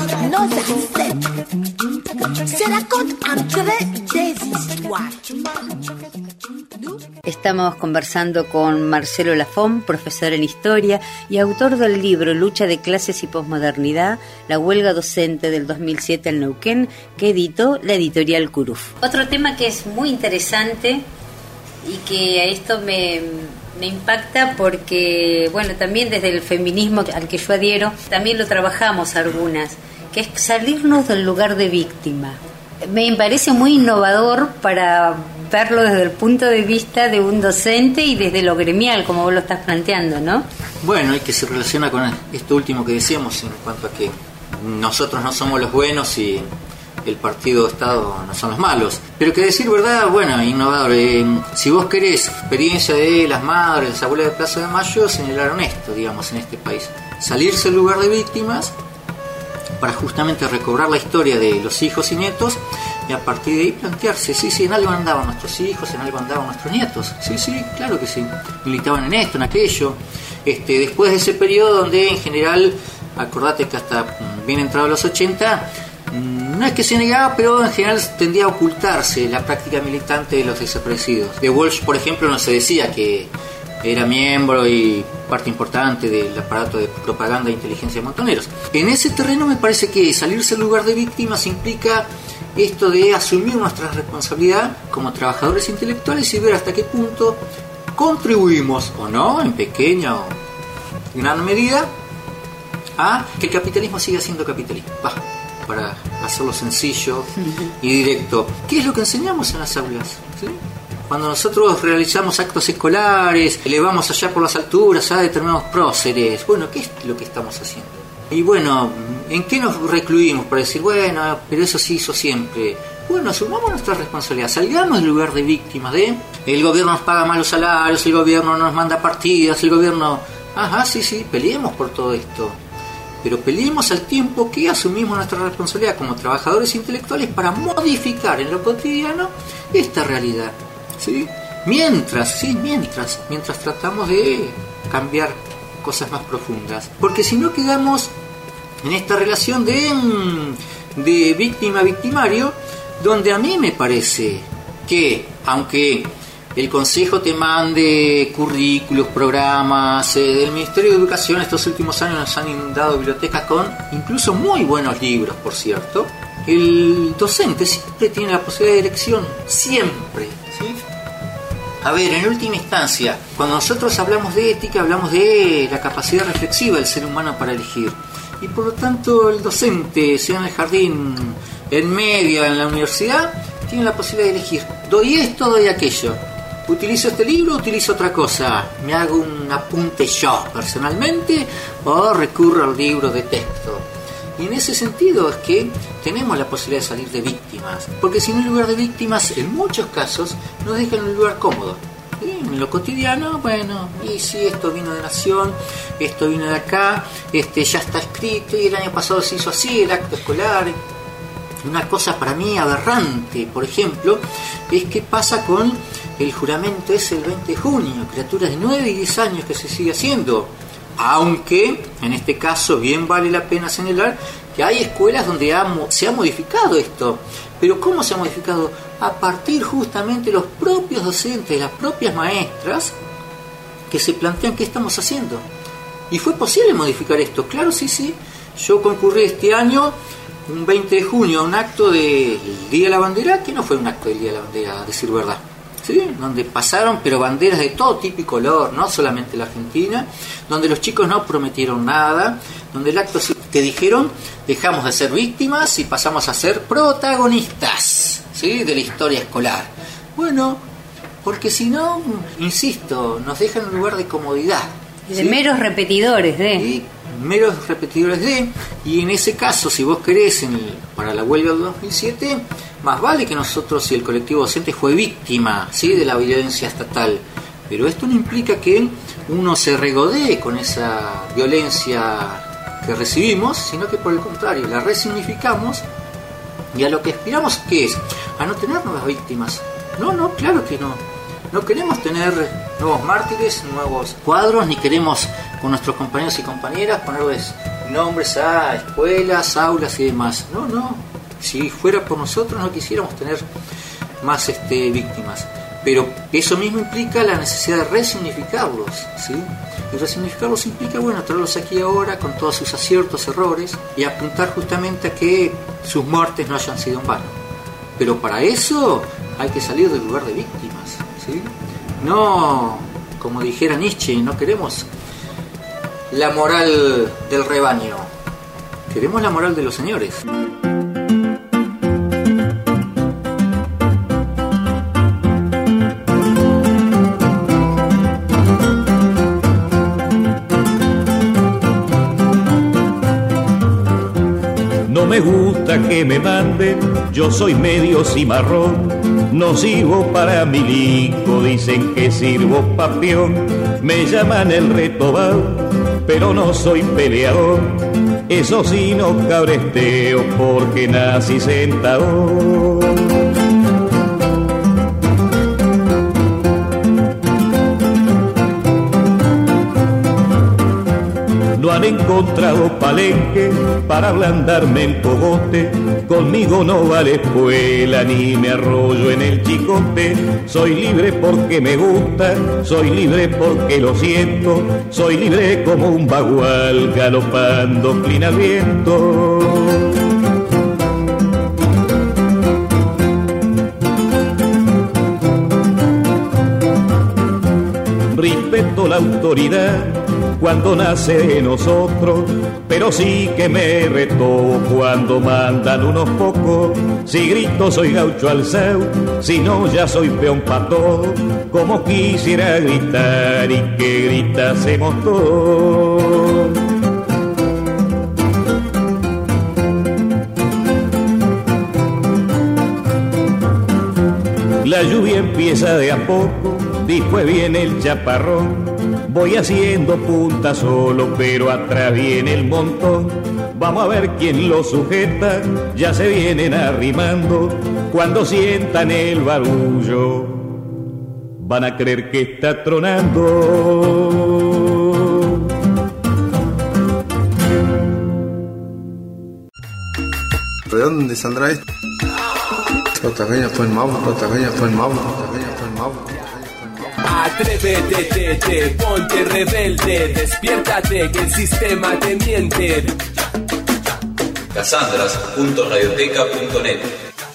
Estamos conversando con Marcelo Lafón, profesor en Historia y autor del libro Lucha de Clases y Posmodernidad, la huelga docente del dos mil siete en Neuquén, que editó la editorial Curuf. Otro tema que es muy interesante y que a esto me, me impacta porque, bueno, también desde el feminismo al que yo adhiero, también lo trabajamos algunas, que es salirnos del lugar de víctima. Me parece muy innovador para verlo desde el punto de vista de un docente y desde lo gremial, como vos lo estás planteando, ¿no? Bueno, y que se relaciona con esto último que decíamos en cuanto a que nosotros no somos los buenos y el partido Estado no son los malos. Pero que decir verdad, bueno, innovador, eh, si vos querés experiencia de las madres, las abuelas de Plaza de Mayo, señalaron esto, digamos, en este país. Salirse del lugar de víctimas para justamente recobrar la historia de los hijos y nietos y a partir de ahí plantearse, sí, sí, en algo andaban nuestros hijos, en algo andaban nuestros nietos, sí, sí, claro que sí, militaban en esto, en aquello. Este, después de ese periodo donde en general, acordate que hasta bien entrado a los ochenta, no es que se negaba, pero en general tendía a ocultarse la práctica militante de los desaparecidos. De Walsh, por ejemplo, no se decía que era miembro y parte importante del aparato de propaganda e inteligencia de Montoneros. En ese terreno me parece que salirse del lugar de víctimas implica esto de asumir nuestra responsabilidad como trabajadores intelectuales y ver hasta qué punto contribuimos o no, en pequeña o gran medida, a que el capitalismo siga siendo capitalismo. Va, para hacerlo sencillo y directo. ¿Qué es lo que enseñamos en las aulas? ¿Sí? Cuando nosotros realizamos actos escolares, elevamos allá por las alturas a determinados próceres, bueno, ¿qué es lo que estamos haciendo? Y bueno, ¿en qué nos recluimos para decir, bueno, pero eso se hizo siempre? Bueno, asumamos nuestra responsabilidad, salgamos del lugar de víctimas de el gobierno nos paga malos salarios, el gobierno nos manda partidas, el gobierno... Ajá, sí, sí, peleemos por todo esto. Pero peleemos al tiempo que asumimos nuestra responsabilidad como trabajadores intelectuales para modificar en lo cotidiano esta realidad. ¿Sí? Mientras, sí, mientras, mientras tratamos de cambiar cosas más profundas. Porque si no quedamos en esta relación de, de víctima-victimario, donde a mí me parece que, aunque el Consejo te mande currículos, programas, eh, del Ministerio de Educación estos últimos años nos han inundado bibliotecas con incluso muy buenos libros, por cierto, el docente siempre tiene la posibilidad de elección, siempre, ¿sí? A ver, en última instancia, cuando nosotros hablamos de ética, hablamos de la capacidad reflexiva del ser humano para elegir. Y por lo tanto, el docente, sea en el jardín, en medio, en la universidad, tiene la posibilidad de elegir. Doy esto, doy aquello. Utilizo este libro, utilizo otra cosa. Me hago un apunte yo, personalmente, o recurro al libro de texto. Y en ese sentido es que tenemos la posibilidad de salir de víctimas, porque si no hay lugar de víctimas, en muchos casos nos dejan en un lugar cómodo. ¿Sí? En lo cotidiano, bueno, y si esto vino de Nación, esto vino de acá, este ya está escrito, y el año pasado se hizo así, el acto escolar. Una cosa para mí aberrante, por ejemplo, es qué pasa con el juramento ese el veinte de junio, criaturas de nueve y diez años que se sigue haciendo. Aunque, en este caso, bien vale la pena señalar que hay escuelas donde ha, se ha modificado esto. Pero ¿cómo se ha modificado? A partir justamente de los propios docentes, las propias maestras, que se plantean qué estamos haciendo. ¿Y fue posible modificar esto? Claro, sí, sí. Yo concurrí este año, un veinte de junio, a un acto del Día de la Bandera, que no fue un acto del Día de la Bandera, a decir verdad. ¿Sí? Donde pasaron pero banderas de todo tipo y color, no solamente la Argentina, donde los chicos no prometieron nada, donde el acto que dijeron dejamos de ser víctimas y pasamos a ser protagonistas, ¿sí? De la historia escolar. Bueno, porque si no, insisto, nos dejan en un lugar de comodidad, de ¿sí? meros repetidores de ¿Sí? meros repetidores de y en ese caso, si vos querés, en el, para la huelga del dos mil siete, más vale que nosotros y el colectivo docente fue víctima, ¿sí? De la violencia estatal, pero esto no implica que uno se regodee con esa violencia que recibimos, sino que por el contrario, la resignificamos y a lo que aspiramos, ¿qué es? A no tener nuevas víctimas. No, no, claro que no. No queremos tener nuevos mártires, nuevos cuadros, ni queremos con nuestros compañeros y compañeras ponerles nombres a escuelas, aulas y demás. No, no. Si fuera por nosotros no quisiéramos tener más este, víctimas. Pero eso mismo implica la necesidad de resignificarlos, ¿sí? Y resignificarlos implica, bueno, traerlos aquí ahora con todos sus aciertos, errores y apuntar justamente a que sus muertes no hayan sido en vano. Pero para eso hay que salir del lugar de víctimas, ¿sí? No, como dijera Nietzsche, no queremos la moral del rebaño, queremos la moral de los señores. No me gusta que me manden, yo soy medio cimarrón, no sirvo para milico, dicen que sirvo pa' peón, me llaman el retobado, pero no soy peleador, eso sí no cabresteo porque nací sentado. No han encontrado palenque para ablandarme el cogote, conmigo no vale escuela ni me arroyo en el chicote. Soy libre porque me gusta, soy libre porque lo siento, soy libre como un bagual galopando clin al viento. Respeto la autoridad cuando nace de nosotros, pero sí que me reto cuando mandan unos pocos. Si grito soy gaucho alzao, si no ya soy peón pa' todo, como quisiera gritar y que gritásemos todos. La lluvia empieza de a poco, después viene el chaparrón. Voy haciendo punta solo, pero atrás viene el montón. Vamos a ver quién lo sujeta, ya se vienen arrimando. Cuando sientan el barullo, van a creer que está tronando. ¿De dónde saldrá esto? Protagonia fue en Mauro, Protagonia fue en Mauro, Protagonia fue en Mauro. Atrévete, te, te, ponte rebelde, despiértate que el sistema te miente. Casandras punto radioteca punto net.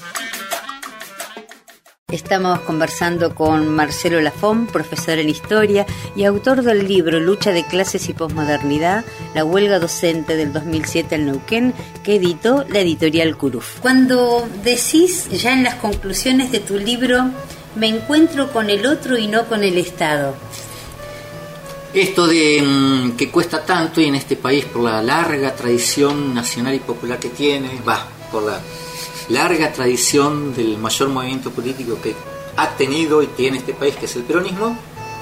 Estamos conversando con Marcelo Lafón, profesor en Historia y autor del libro Lucha de Clases y Posmodernidad, la huelga docente del dos mil siete en Neuquén, que editó la editorial Curuf. Cuando decís ya en las conclusiones de tu libro, me encuentro con el otro y no con el Estado. Esto de mmm, que cuesta tanto y en este país por la larga tradición nacional y popular que tiene, va, por la larga tradición del mayor movimiento político que ha tenido y tiene este país, que es el peronismo,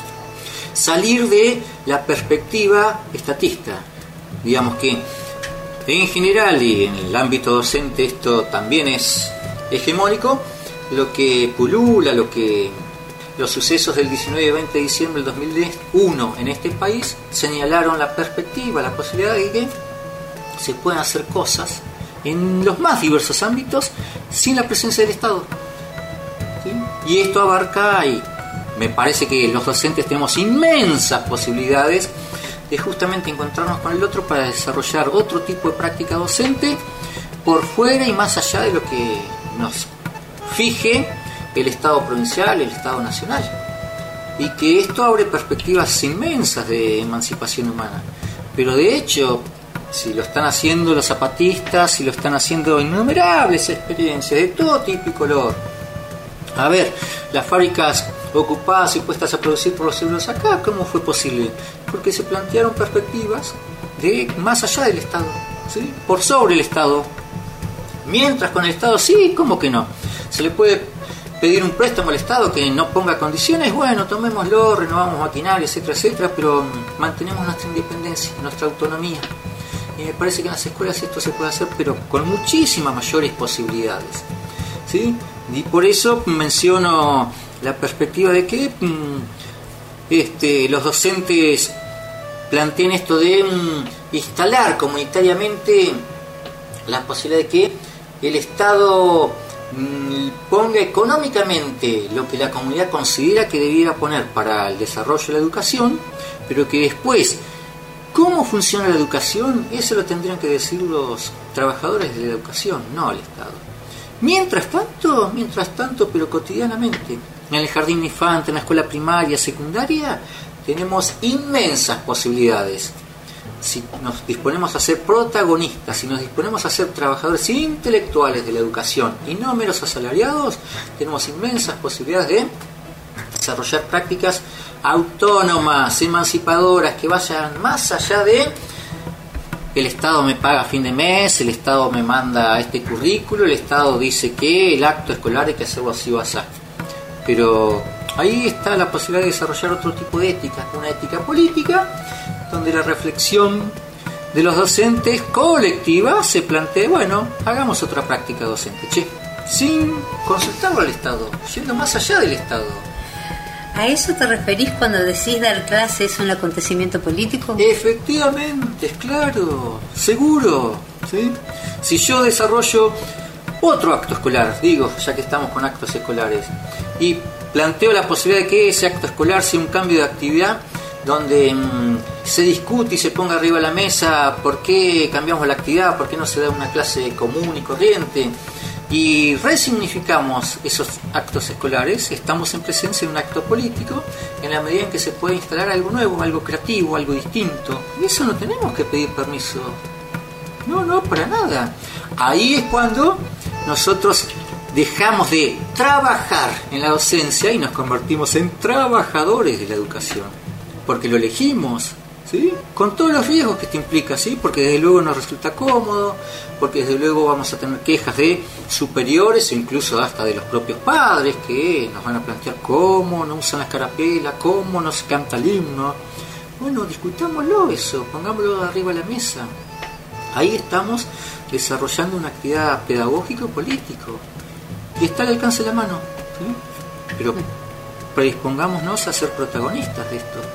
salir de la perspectiva estatista. Digamos que en general y en el ámbito docente esto también es hegemónico. Lo que pulula, lo que los sucesos del diecinueve y veinte de diciembre del dos mil uno en este país señalaron la perspectiva, la posibilidad de que se puedan hacer cosas en los más diversos ámbitos sin la presencia del Estado. ¿Sí? Y esto abarca, y me parece que los docentes tenemos inmensas posibilidades de justamente encontrarnos con el otro para desarrollar otro tipo de práctica docente por fuera y más allá de lo que nos fije el Estado provincial, el Estado nacional, y que esto abre perspectivas inmensas de emancipación humana. Pero de hecho, si lo están haciendo los zapatistas, si lo están haciendo innumerables experiencias de todo tipo y color. A ver, las fábricas ocupadas y puestas a producir por los euros acá, ¿cómo fue posible? Porque se plantearon perspectivas de más allá del Estado, ¿sí? Por sobre el Estado. Mientras con el Estado, sí, ¿cómo que no? Se le puede pedir un préstamo al Estado que no ponga condiciones, bueno, tomémoslo, renovamos maquinaria, etcétera, etcétera, pero mantenemos nuestra independencia, nuestra autonomía. Y me parece que en las escuelas esto se puede hacer, pero con muchísimas mayores posibilidades, ¿sí? Y por eso menciono la perspectiva de que mmm, este, los docentes planteen esto de mmm, instalar comunitariamente la posibilidad de que el Estado mmm, ponga económicamente lo que la comunidad considera que debiera poner para el desarrollo de la educación, pero que después ¿cómo funciona la educación? Eso lo tendrían que decir los trabajadores de la educación, no el Estado. Mientras tanto, mientras tanto, pero cotidianamente, en el jardín infante, en la escuela primaria, secundaria, tenemos inmensas posibilidades. Si nos disponemos a ser protagonistas, si nos disponemos a ser trabajadores intelectuales de la educación y no meros asalariados, tenemos inmensas posibilidades de desarrollar prácticas autónomas, emancipadoras, que vayan más allá de el Estado me paga a fin de mes, el Estado me manda este currículo, el Estado dice que el acto escolar hay que hacerlo así o así. Pero ahí está la posibilidad de desarrollar otro tipo de ética, una ética política, donde la reflexión de los docentes colectiva se plantea, bueno, hagamos otra práctica docente, che, sin consultarlo al Estado, yendo más allá del Estado. ¿A eso te referís cuando decís dar clase es un acontecimiento político? Efectivamente, es claro, seguro, ¿sí? Si yo desarrollo otro acto escolar, digo, ya que estamos con actos escolares, y planteo la posibilidad de que ese acto escolar sea un cambio de actividad donde mmm, se discute y se ponga arriba de la mesa por qué cambiamos la actividad, por qué no se da una clase común y corriente, y resignificamos esos actos escolares, estamos en presencia de un acto político en la medida en que se puede instalar algo nuevo, algo creativo, algo distinto. Y eso no tenemos que pedir permiso. No, no, para nada. Ahí es cuando nosotros dejamos de trabajar en la docencia y nos convertimos en trabajadores de la educación. Porque lo elegimos, ¿sí? Con todos los riesgos que esto implica, ¿sí? Porque desde luego nos resulta cómodo, porque desde luego vamos a tener quejas de superiores o incluso hasta de los propios padres que nos van a plantear cómo no usan la escarapela, cómo no se canta el himno. Bueno, discutámoslo eso, pongámoslo arriba de la mesa. Ahí estamos desarrollando una actividad pedagógica o político y está al alcance de la mano, ¿sí? Pero predispongámonos a ser protagonistas de esto.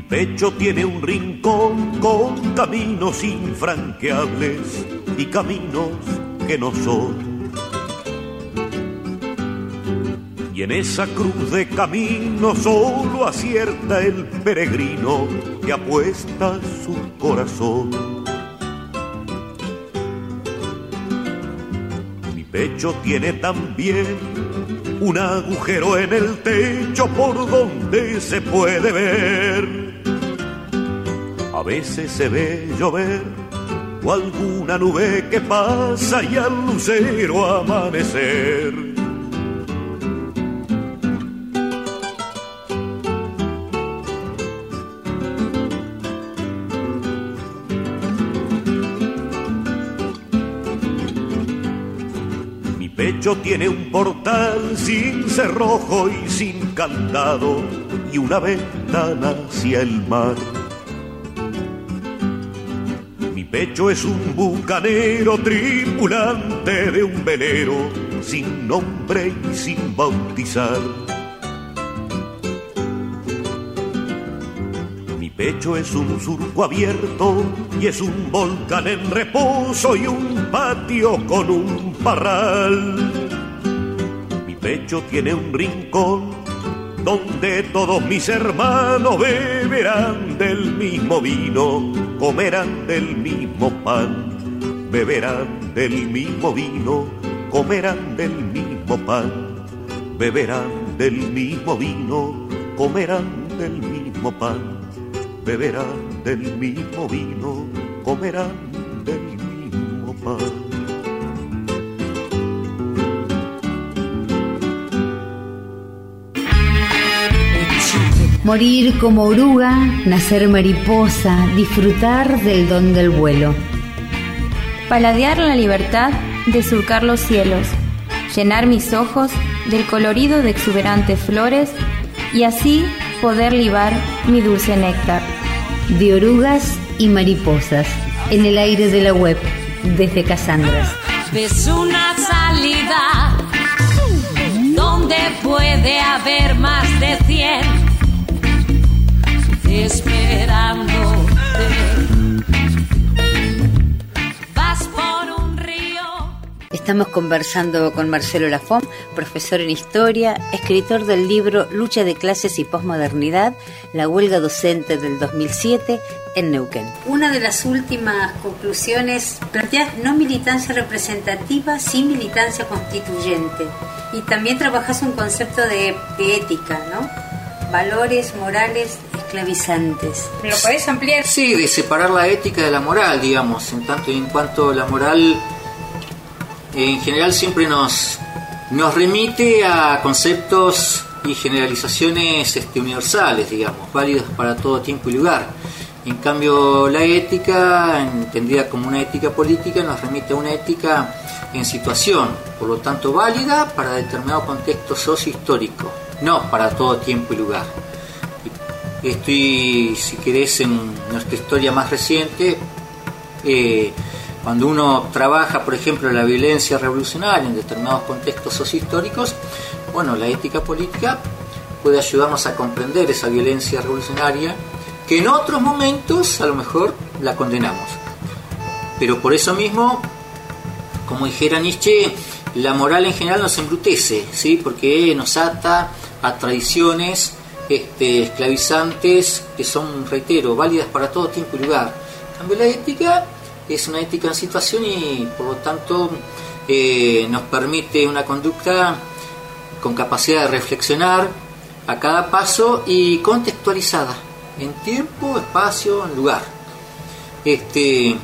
pecho tiene un rincón con caminos infranqueables y caminos que no son. Y en esa cruz de camino solo acierta el peregrino que apuesta su corazón. Mi pecho tiene también un agujero en el techo por donde se puede ver. A veces se ve llover o alguna nube que pasa y al lucero amanecer. Mi pecho tiene un portal sin cerrojo y sin candado y una ventana hacia el mar. Mi pecho es un bucanero tripulante de un velero sin nombre y sin bautizar. Mi pecho es un surco abierto y es un volcán en reposo y un patio con un parral. Mi pecho tiene un rincón donde todos mis hermanos beberán del mismo vino, comerán del mismo pan, beberán del mismo vino, comerán del mismo pan, beberán del mismo vino, comerán del mismo pan, beberán del mismo vino, comerán del mismo pan. Morir como oruga, nacer mariposa, disfrutar del don del vuelo. Paladear la libertad de surcar los cielos, llenar mis ojos del colorido de exuberantes flores y así poder libar mi dulce néctar. De orugas y mariposas, en el aire de la web, desde Casandras. Ves una salida donde puede haber más de cien esperándote. Vas por un río. Estamos conversando con Marcelo Lafont, profesor en Historia, escritor del libro Lucha de Clases y Posmodernidad, la huelga docente del dos mil siete en Neuquén. Una de las últimas conclusiones plantea no militancia representativa, sin militancia constituyente. Y también trabajas un concepto de, de ética, ¿no? Valores morales esclavizantes. ¿Me lo podés ampliar? Sí, de separar la ética de la moral, digamos, en tanto y en cuanto la moral en general siempre nos, nos remite a conceptos y generalizaciones este, universales, digamos, válidos para todo tiempo y lugar. En cambio, la ética, entendida como una ética política, nos remite a una ética en situación, por lo tanto válida para determinado contexto socio-histórico, no para todo tiempo y lugar. Estoy, si querés, en nuestra historia más reciente, eh, cuando uno trabaja, por ejemplo, la violencia revolucionaria en determinados contextos socio-históricos, bueno, la ética política puede ayudarnos a comprender esa violencia revolucionaria que en otros momentos a lo mejor la condenamos. Pero por eso mismo, como dijera Nietzsche, la moral en general nos embrutece, ¿sí? Porque nos ata a tradiciones este, esclavizantes que son, reitero, válidas para todo tiempo y lugar. En cambio, la ética es una ética en situación y por lo tanto eh, nos permite una conducta con capacidad de reflexionar a cada paso y contextualizada en tiempo, espacio, en lugar. Este,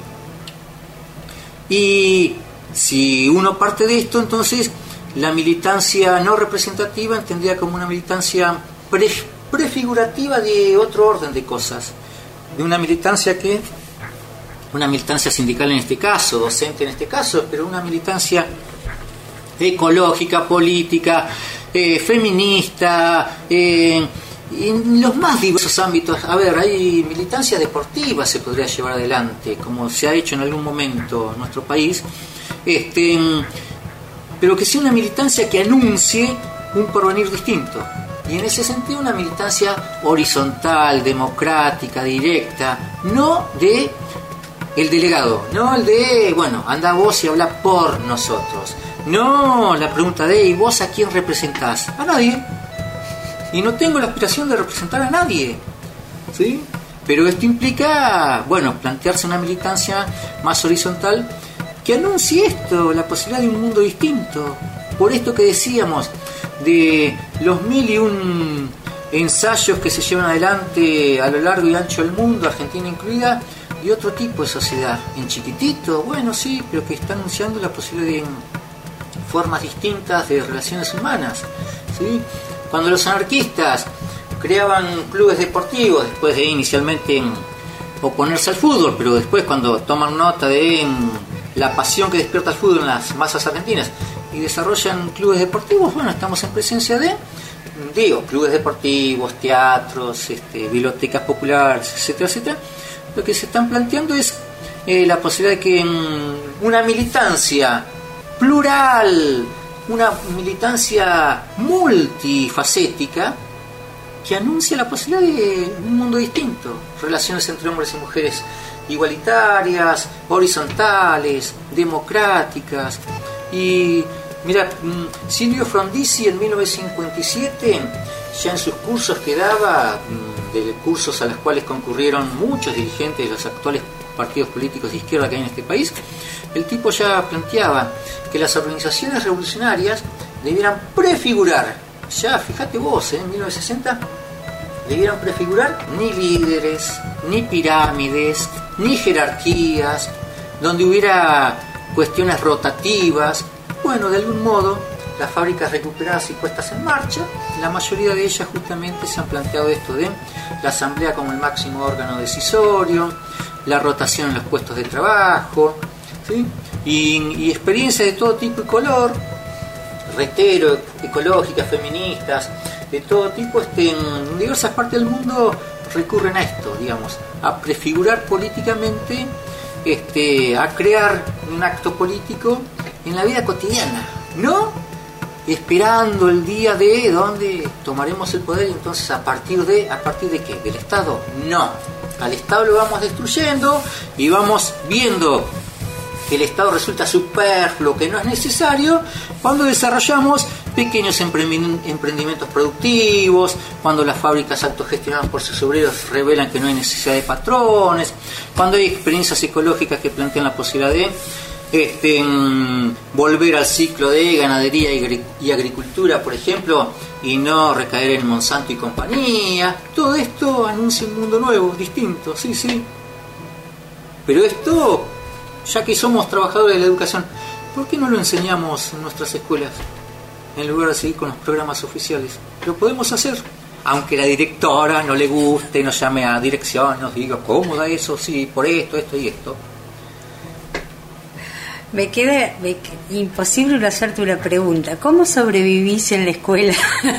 y si uno parte de esto, entonces la militancia no representativa entendida como una militancia pre, prefigurativa de otro orden de cosas, de una militancia que, una militancia sindical en este caso, docente en este caso, pero una militancia ecológica, política, eh, feminista, eh, en los más diversos ámbitos. A ver, hay militancia deportiva, se podría llevar adelante, como se ha hecho en algún momento en nuestro país, este, pero que sea una militancia que anuncie un porvenir distinto. y en ese sentido una militancia horizontal, democrática, directa, no de el delegado, no el de, bueno, anda vos y habla por nosotros, no la pregunta de, ¿y vos a quién representás? A nadie, y no tengo la aspiración de representar a nadie, ¿sí? Pero esto implica, bueno, plantearse una militancia más horizontal que anuncie esto, la posibilidad de un mundo distinto. Por esto que decíamos, de los mil y un ensayos que se llevan adelante a lo largo y ancho del mundo, Argentina incluida, y otro tipo de sociedad, en chiquitito, bueno, sí, pero que está anunciando la posibilidad de formas distintas de relaciones humanas, ¿sí? Cuando los anarquistas creaban clubes deportivos, después de inicialmente en oponerse al fútbol, pero después cuando toman nota de la pasión que despierta el fútbol en las masas argentinas y desarrollan clubes deportivos, bueno, estamos en presencia de, digo, clubes deportivos, teatros, este, bibliotecas populares, etcétera, etcétera. Lo que se están planteando es eh, la posibilidad de que mmm, una militancia plural, una militancia multifacética, que anuncia la posibilidad de un mundo distinto, relaciones entre hombres y mujeres igualitarias, horizontales, democráticas. Y mira, Silvio Frondizi en mil novecientos cincuenta y siete, ya en sus cursos que daba, de cursos a los cuales concurrieron muchos dirigentes de los actuales partidos políticos de izquierda que hay en este país, el tipo ya planteaba que las organizaciones revolucionarias debieran prefigurar, ya fíjate vos, ¿eh? en mil novecientos sesenta, debieran prefigurar ni líderes, ni pirámides, ni jerarquías, donde hubiera cuestiones rotativas. Bueno, de algún modo, las fábricas recuperadas y puestas en marcha, la mayoría de ellas justamente se han planteado esto de la asamblea como el máximo órgano decisorio, la rotación en los puestos de trabajo, ¿sí? y, y experiencias de todo tipo y color, reitero, ecológicas, feministas, de todo tipo, este, en diversas partes del mundo recurren a esto, digamos, a prefigurar políticamente, este, a crear un acto político en la vida cotidiana, no esperando el día de donde tomaremos el poder y entonces a partir de, ¿a partir de qué? ¿Del Estado? No, al Estado lo vamos destruyendo y vamos viendo que el Estado resulta superfluo, que no es necesario, cuando desarrollamos pequeños emprendimientos productivos, cuando las fábricas autogestionadas por sus obreros revelan que no hay necesidad de patrones, cuando hay experiencias psicológicas que plantean la posibilidad de este, mmm, volver al ciclo de ganadería y agricultura, por ejemplo, y no recaer en Monsanto y compañía. Todo esto anuncia un mundo nuevo, distinto, sí, sí. Pero esto, ya que somos trabajadores de la educación, ¿por qué no lo enseñamos en nuestras escuelas? En lugar de seguir con los programas oficiales. Lo podemos hacer. Aunque la directora no le guste, nos llame a dirección, nos diga, ¿cómo da eso? Sí, por esto, esto y esto. Me queda me, imposible no hacerte una pregunta. ¿Cómo sobrevivís en la escuela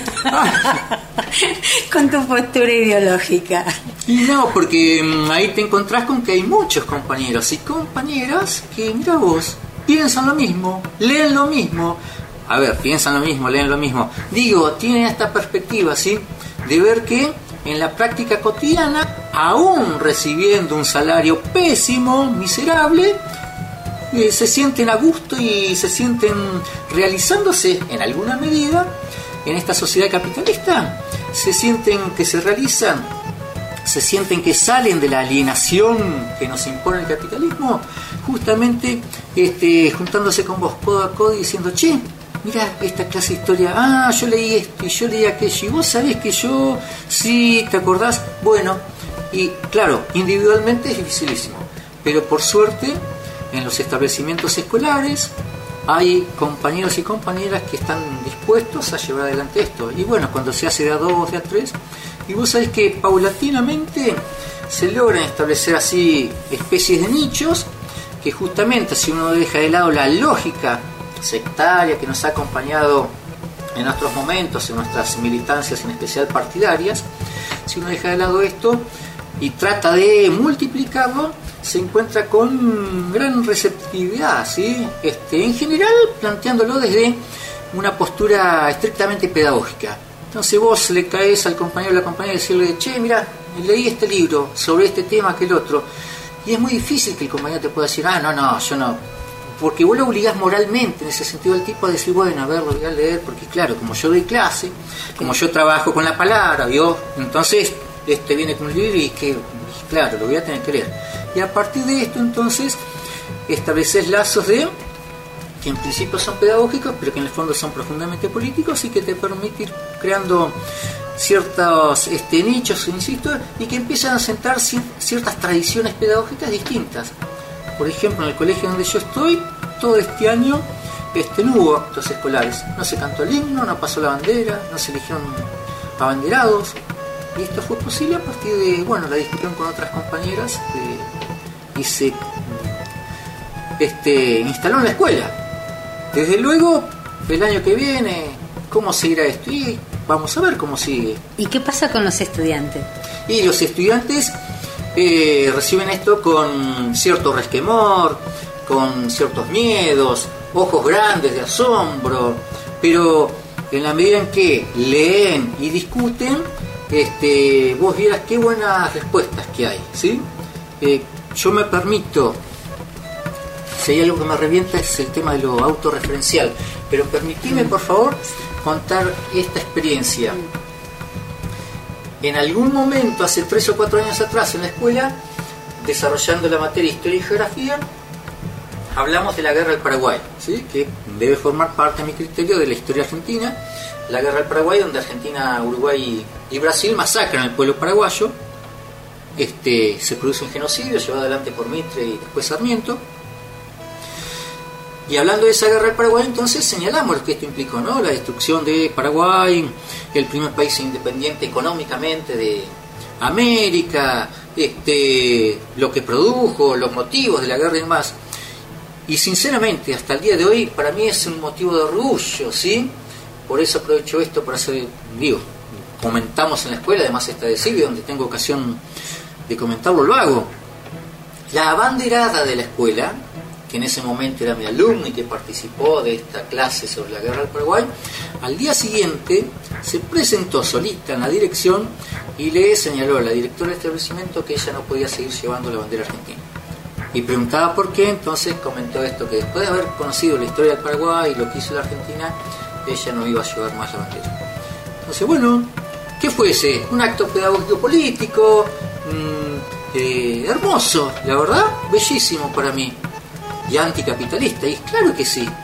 con tu postura ideológica? Y no, porque um, ahí te encontrás con que hay muchos compañeros y compañeras que, mira vos, piensan lo mismo, leen lo mismo. A ver, piensan lo mismo, leen lo mismo. Digo, tienen esta perspectiva, ¿sí? De ver que en la práctica cotidiana, aún recibiendo un salario pésimo, miserable, eh, se sienten a gusto y se sienten realizándose en alguna medida en esta sociedad capitalista. Se sienten que se realizan, se sienten que salen de la alienación que nos impone el capitalismo, justamente este, juntándose con vos codo a codo y diciendo, che, mira esta clase de historia, ah, yo leí esto y yo leí aquello, y vos sabés que yo, sí, ¿te acordás? Bueno, y claro, individualmente es dificilísimo, pero por suerte en los establecimientos escolares hay compañeros y compañeras que están dispuestos a llevar adelante esto, y bueno, cuando se hace de a dos, de a tres, y vos sabés que paulatinamente se logran establecer así especies de nichos que justamente, si uno deja de lado la lógica sectaria que nos ha acompañado en nuestros momentos, en nuestras militancias, en especial partidarias, si uno deja de lado esto y trata de multiplicarlo, se encuentra con gran receptividad, ¿sí? Este, en general planteándolo desde una postura estrictamente pedagógica, Entonces vos le caes al compañero o la compañera y decirle, che, mira, leí este libro sobre este tema, aquel otro. Y es muy difícil que el compañero te pueda decir, ah, no, no, yo no. Porque vos lo obligás moralmente, en ese sentido, al tipo a decir, bueno, a ver, lo voy a leer, porque claro, como yo doy clase, como yo trabajo con la palabra, ¿vio? Entonces, este viene con un libro y que, claro, lo voy a tener que leer. Y a partir de esto, entonces, estableces lazos de que en principio son pedagógicos, pero que en el fondo son profundamente políticos y que te permiten ir creando ciertos este, nichos, insisto, y que empiezan a sentar ciertas tradiciones pedagógicas distintas. Por ejemplo, en el colegio donde yo estoy, todo este año este, no hubo actos escolares. No se cantó el himno, no pasó la bandera, no se eligieron abanderados. Y esto fue posible a partir de, bueno, la discusión con otras compañeras de, y se este, instaló en la escuela. Desde luego, el año que viene, ¿cómo seguirá esto? Y vamos a ver cómo sigue. ¿Y qué pasa con los estudiantes? Y los estudiantes eh, reciben esto con cierto resquemor, con ciertos miedos, ojos grandes de asombro, pero en la medida en que leen y discuten, este, vos vieras qué buenas respuestas que hay, ¿sí? Eh, yo me permito... Si hay algo que me revienta es el tema de lo autorreferencial, pero permitime por favor contar esta experiencia. En algún momento, hace tres o cuatro años atrás en la escuela, desarrollando la materia Historia y Geografía, hablamos de la Guerra del Paraguay, ¿sí? Que debe formar parte a mi criterio de la historia argentina. La Guerra del Paraguay, donde Argentina, Uruguay y Brasil masacran al pueblo paraguayo. Este, se produce un genocidio llevado adelante por Mitre y después Sarmiento. Y hablando de esa guerra del Paraguay, entonces señalamos lo que esto implicó, ¿no? La destrucción de Paraguay, el primer país independiente económicamente de América, este, lo que produjo, los motivos de la guerra y demás. Y sinceramente, hasta el día de hoy, para mí es un motivo de orgullo, ¿sí? Por eso aprovecho esto para hacer, digo, comentamos en la escuela, además está de Silvia, donde tengo ocasión de comentarlo, lo hago. La abanderada de la escuela, que en ese momento era mi alumno y que participó de esta clase sobre la guerra del Paraguay, al día siguiente se presentó solita en la dirección y le señaló a la directora del establecimiento que ella no podía seguir llevando la bandera argentina. Y preguntaba por qué, entonces comentó esto, que después de haber conocido la historia del Paraguay y lo que hizo la Argentina, ella no iba a llevar más la bandera. Entonces, bueno, ¿qué fue ese? Un acto pedagógico político, mmm, eh, hermoso, la verdad, bellísimo para mí. Y anticapitalista, y claro que sí.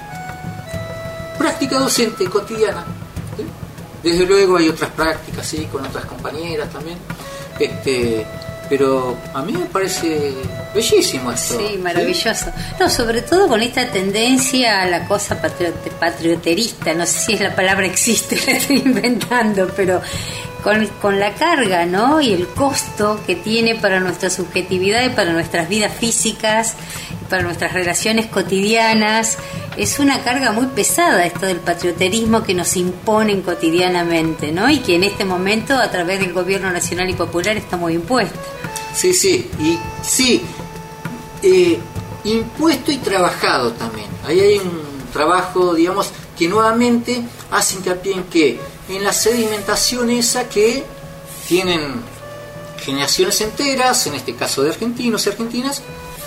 Práctica docente cotidiana, ¿sí? Desde luego hay otras prácticas, sí, con otras compañeras también, este, pero a mí me parece bellísimo esto. Sí, maravilloso. ¿Sí? No, sobre todo con esta tendencia a la cosa patriote, patrioterista, no sé si es la palabra existe, la estoy inventando, pero con, con la carga, ¿no? Y el costo que tiene para nuestra subjetividad y para nuestras vidas físicas, para nuestras relaciones cotidianas. Es una carga muy pesada esto del patrioterismo que nos imponen cotidianamente, ¿no? Y que en este momento a través del gobierno nacional y popular está muy impuesta. Sí, sí, y sí, eh, impuesto y trabajado también. Ahí hay un trabajo, digamos, que nuevamente hace hincapié en que en la sedimentación esa que tienen generaciones enteras, en este caso de argentinos y argentinas,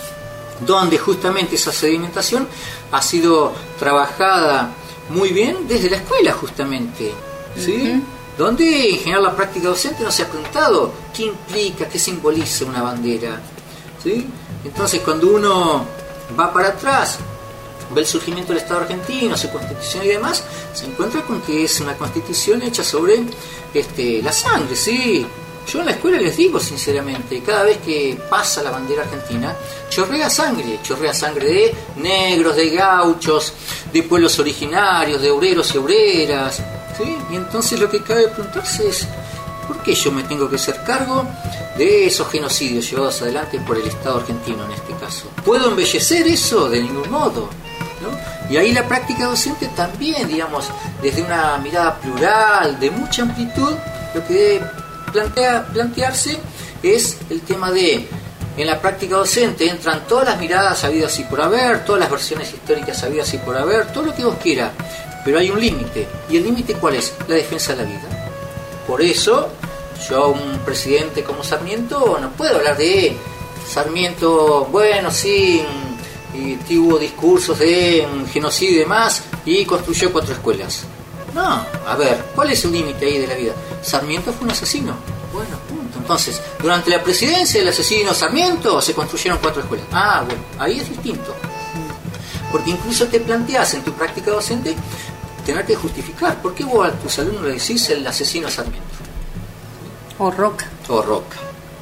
donde justamente esa sedimentación ha sido trabajada muy bien desde la escuela justamente, ¿sí? Uh-huh. Donde en general la práctica docente no se ha preguntado qué implica, qué simboliza una bandera, ¿sí? Entonces cuando uno va para atrás, ve el surgimiento del Estado argentino, su constitución y demás, se encuentra con que es una constitución hecha sobre este, la sangre, ¿sí? Yo en la escuela les digo sinceramente, cada vez que pasa la bandera argentina, chorrea sangre, chorrea sangre de negros, de gauchos, de pueblos originarios, de obreros y obreras, ¿sí? Y entonces lo que cabe preguntarse es, ¿por qué yo me tengo que hacer cargo de esos genocidios llevados adelante por el Estado argentino en este caso? ¿Puedo embellecer eso? De ningún modo, ¿no? Y ahí la práctica docente también, digamos, desde una mirada plural, de mucha amplitud, lo que debe plantea, plantearse es el tema de, en la práctica docente entran todas las miradas habidas y por haber, todas las versiones históricas habidas y por haber, todo lo que vos quieras, pero hay un límite. ¿Y el límite cuál es? La defensa de la vida. Por eso, yo a un presidente como Sarmiento no puedo hablar de Sarmiento, bueno, sí, y tuvo discursos de genocidio y demás, y construyó cuatro escuelas. No, a ver, ¿cuál es el límite ahí de la vida? Sarmiento fue un asesino. Bueno, punto. Entonces, durante la presidencia del asesino Sarmiento se construyeron cuatro escuelas. Ah, bueno, ahí es distinto. Porque incluso te planteas en tu práctica docente tener que justificar. ¿Por qué vos a tus alumnos le decís el asesino Sarmiento? O Roca. O Roca.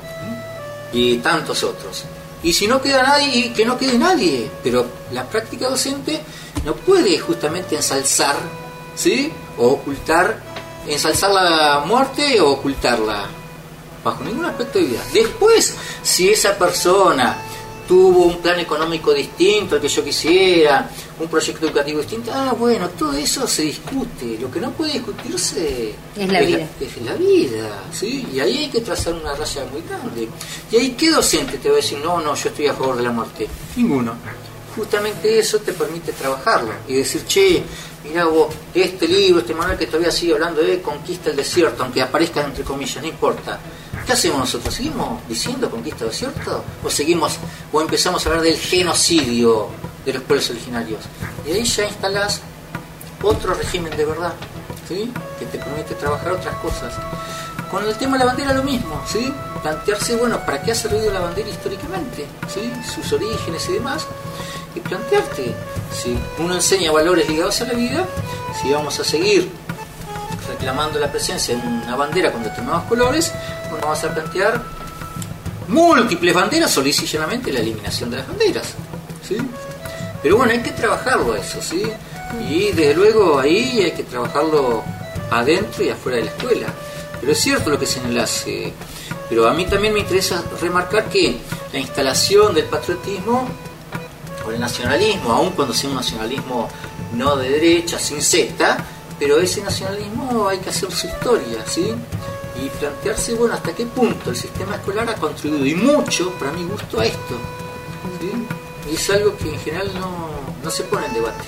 Y tantos otros. Y si no queda nadie, que no quede nadie. Pero la práctica docente no puede justamente ensalzar, ¿sí? O ocultar, ensalzar la muerte o ocultarla bajo ningún aspecto de vida. Después, si esa persona tuvo un plan económico distinto al que yo quisiera, un proyecto educativo distinto, ah, bueno, todo eso se discute. Lo que no puede discutirse es la es vida. La, es la vida, ¿sí? Y ahí hay que trazar una raya muy grande. Y ahí, ¿qué docente te va a decir, no, no, yo estoy a favor de la muerte? Ninguno. Justamente eso te permite trabajarlo y decir, che, mirá vos, este libro, este manual que todavía sigue hablando de conquista del desierto, aunque aparezca entre comillas, no importa. ¿Qué hacemos nosotros? ¿Seguimos diciendo conquista del desierto? ¿O seguimos, o empezamos a hablar del genocidio de los pueblos originarios? Y ahí ya instalás otro régimen de verdad, ¿sí? Que te permite trabajar otras cosas. Con el tema de la bandera lo mismo, ¿sí? Plantearse, bueno, ¿para qué ha servido la bandera históricamente? ¿Sí? Sus orígenes y demás. Y plantearte, si uno enseña valores ligados a la vida, si vamos a seguir reclamando la presencia de una bandera con determinados colores, bueno, vamos a plantear múltiples banderas o lisa y llanamente la eliminación de las banderas, ¿sí? Pero bueno, hay que trabajarlo eso, ¿sí? Y desde luego ahí hay que trabajarlo adentro y afuera de la escuela. Pero es cierto lo que señalás, eh, pero a mí también me interesa remarcar que la instalación del patriotismo o el nacionalismo, aun cuando sea un nacionalismo no de derecha, sin secta, pero ese nacionalismo hay que hacer su historia, ¿sí? Y plantearse, bueno, hasta qué punto el sistema escolar ha contribuido, y mucho, para mi gusto, a esto, ¿sí? Y es algo que en general no, no se pone en debate.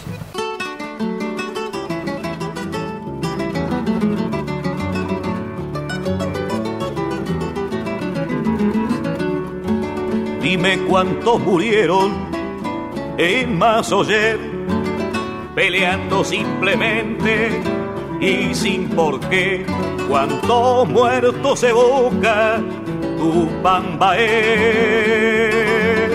Dime cuántos murieron en Masoyer, peleando simplemente y sin por qué. Cuántos muertos evoca tu Pambaé.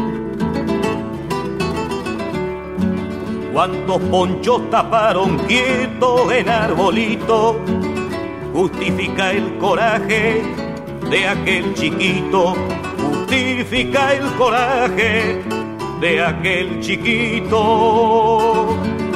Cuántos ponchos taparon quietos en arbolito. Justifica el coraje de aquel chiquito. Justifica el coraje de aquel chiquito.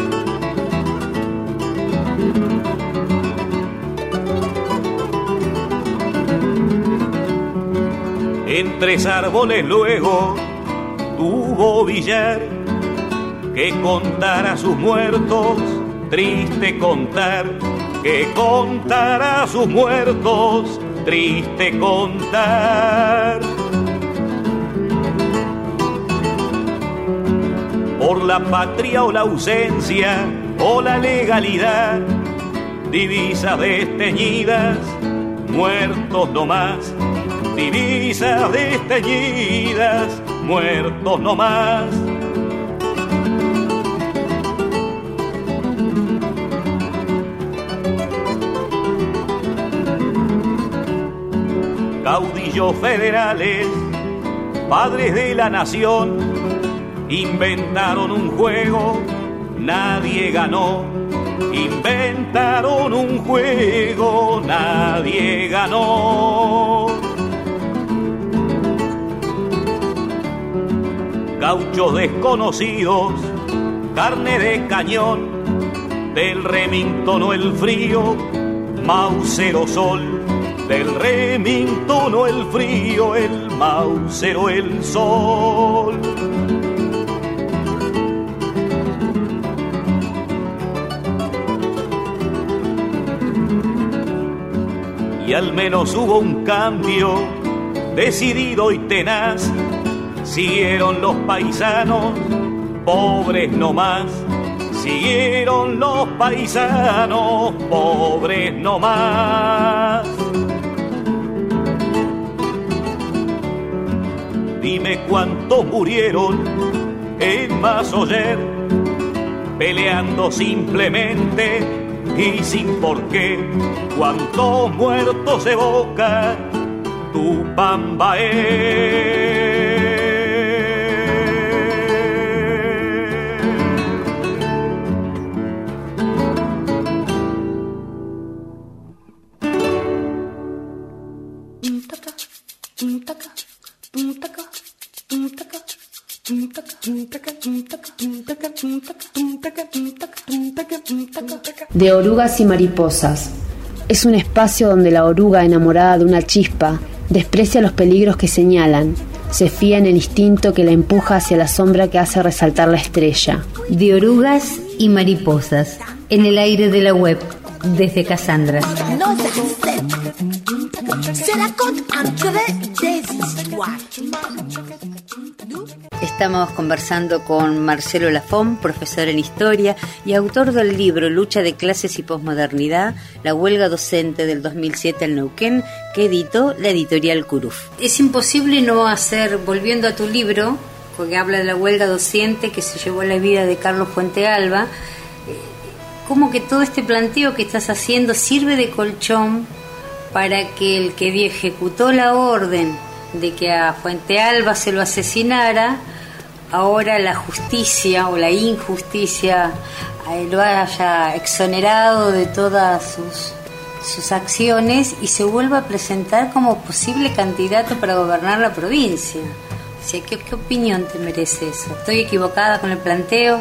En tres árboles luego tuvo Villar que contar a sus muertos, triste contar, que contar a sus muertos, triste contar. Por la patria o la ausencia o la legalidad, divisas desteñidas, muertos no más. Divisas desteñidas, muertos no más. Caudillos federales, padres de la nación, inventaron un juego, nadie ganó. Inventaron un juego, nadie ganó. Gauchos desconocidos, carne de cañón, del Remington o el frío, Mausero sol. Del Remington o el frío, el Mausero el sol. Y al menos hubo un cambio decidido y tenaz. Siguieron los paisanos, pobres no más. siguieron los paisanos pobres no más. Dime cuántos murieron en Masoller, peleando simplemente y sin porqué. Cuántos muertos evoca Tupambaé. De orugas y mariposas. Es un espacio donde la oruga, enamorada de una chispa, desprecia los peligros que señalan, se fía en el instinto que la empuja hacia la sombra que hace resaltar la estrella. De orugas y mariposas, en el aire de la web, desde Cassandra. Estamos conversando con Marcelo Lafón, profesor en Historia y autor del libro Lucha de Clases y Posmodernidad, la huelga docente del dos mil siete en Neuquén, que editó la editorial Curuf. Es imposible no hacer, volviendo a tu libro, porque habla de la huelga docente que se llevó a la vida de Carlos Fuentealba, como que todo este planteo que estás haciendo sirve de colchón para que el que ejecutó la orden de que a Fuentealba se lo asesinara, ahora la justicia o la injusticia eh, lo haya exonerado de todas sus, sus acciones y se vuelva a presentar como posible candidato para gobernar la provincia. O sea, ¿qué, qué opinión te merece eso? ¿Estoy equivocada con el planteo?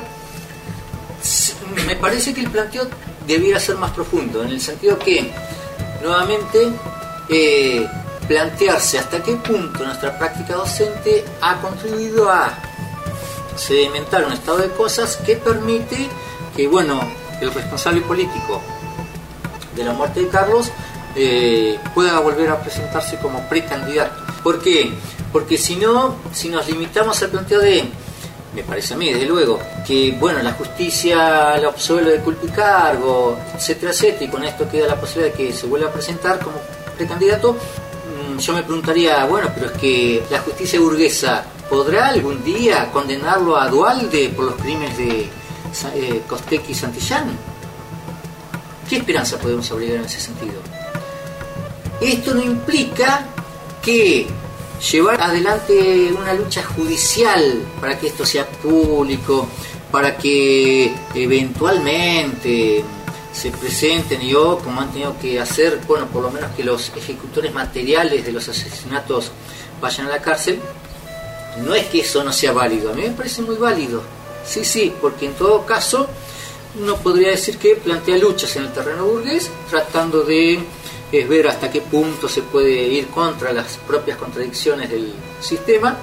Me parece que el planteo debiera ser más profundo, en el sentido que, nuevamente, eh, plantearse hasta qué punto nuestra práctica docente ha contribuido a sedimentar un estado de cosas que permite que, bueno, el responsable político de la muerte de Carlos eh, pueda volver a presentarse como precandidato. ¿Por qué? Porque si no, si nos limitamos al planteo de, me parece a mí, desde luego, que bueno, la justicia la absuelve de culpa y cargo, etcétera, etcétera, y con esto queda la posibilidad de que se vuelva a presentar como precandidato, yo me preguntaría, bueno, pero es que la justicia burguesa ¿podrá algún día condenarlo a Duhalde por los crímenes de eh, Costecchi y Santillán? ¿Qué esperanza podemos abrigar en ese sentido? Esto no implica que llevar adelante una lucha judicial para que esto sea público, para que eventualmente se presenten y o como han tenido que hacer, bueno, por lo menos que los ejecutores materiales de los asesinatos vayan a la cárcel. No es que eso no sea válido, a mí me parece muy válido, sí, sí, porque en todo caso uno podría decir que plantea luchas en el terreno burgués, tratando de eh, ver hasta qué punto se puede ir contra las propias contradicciones del sistema,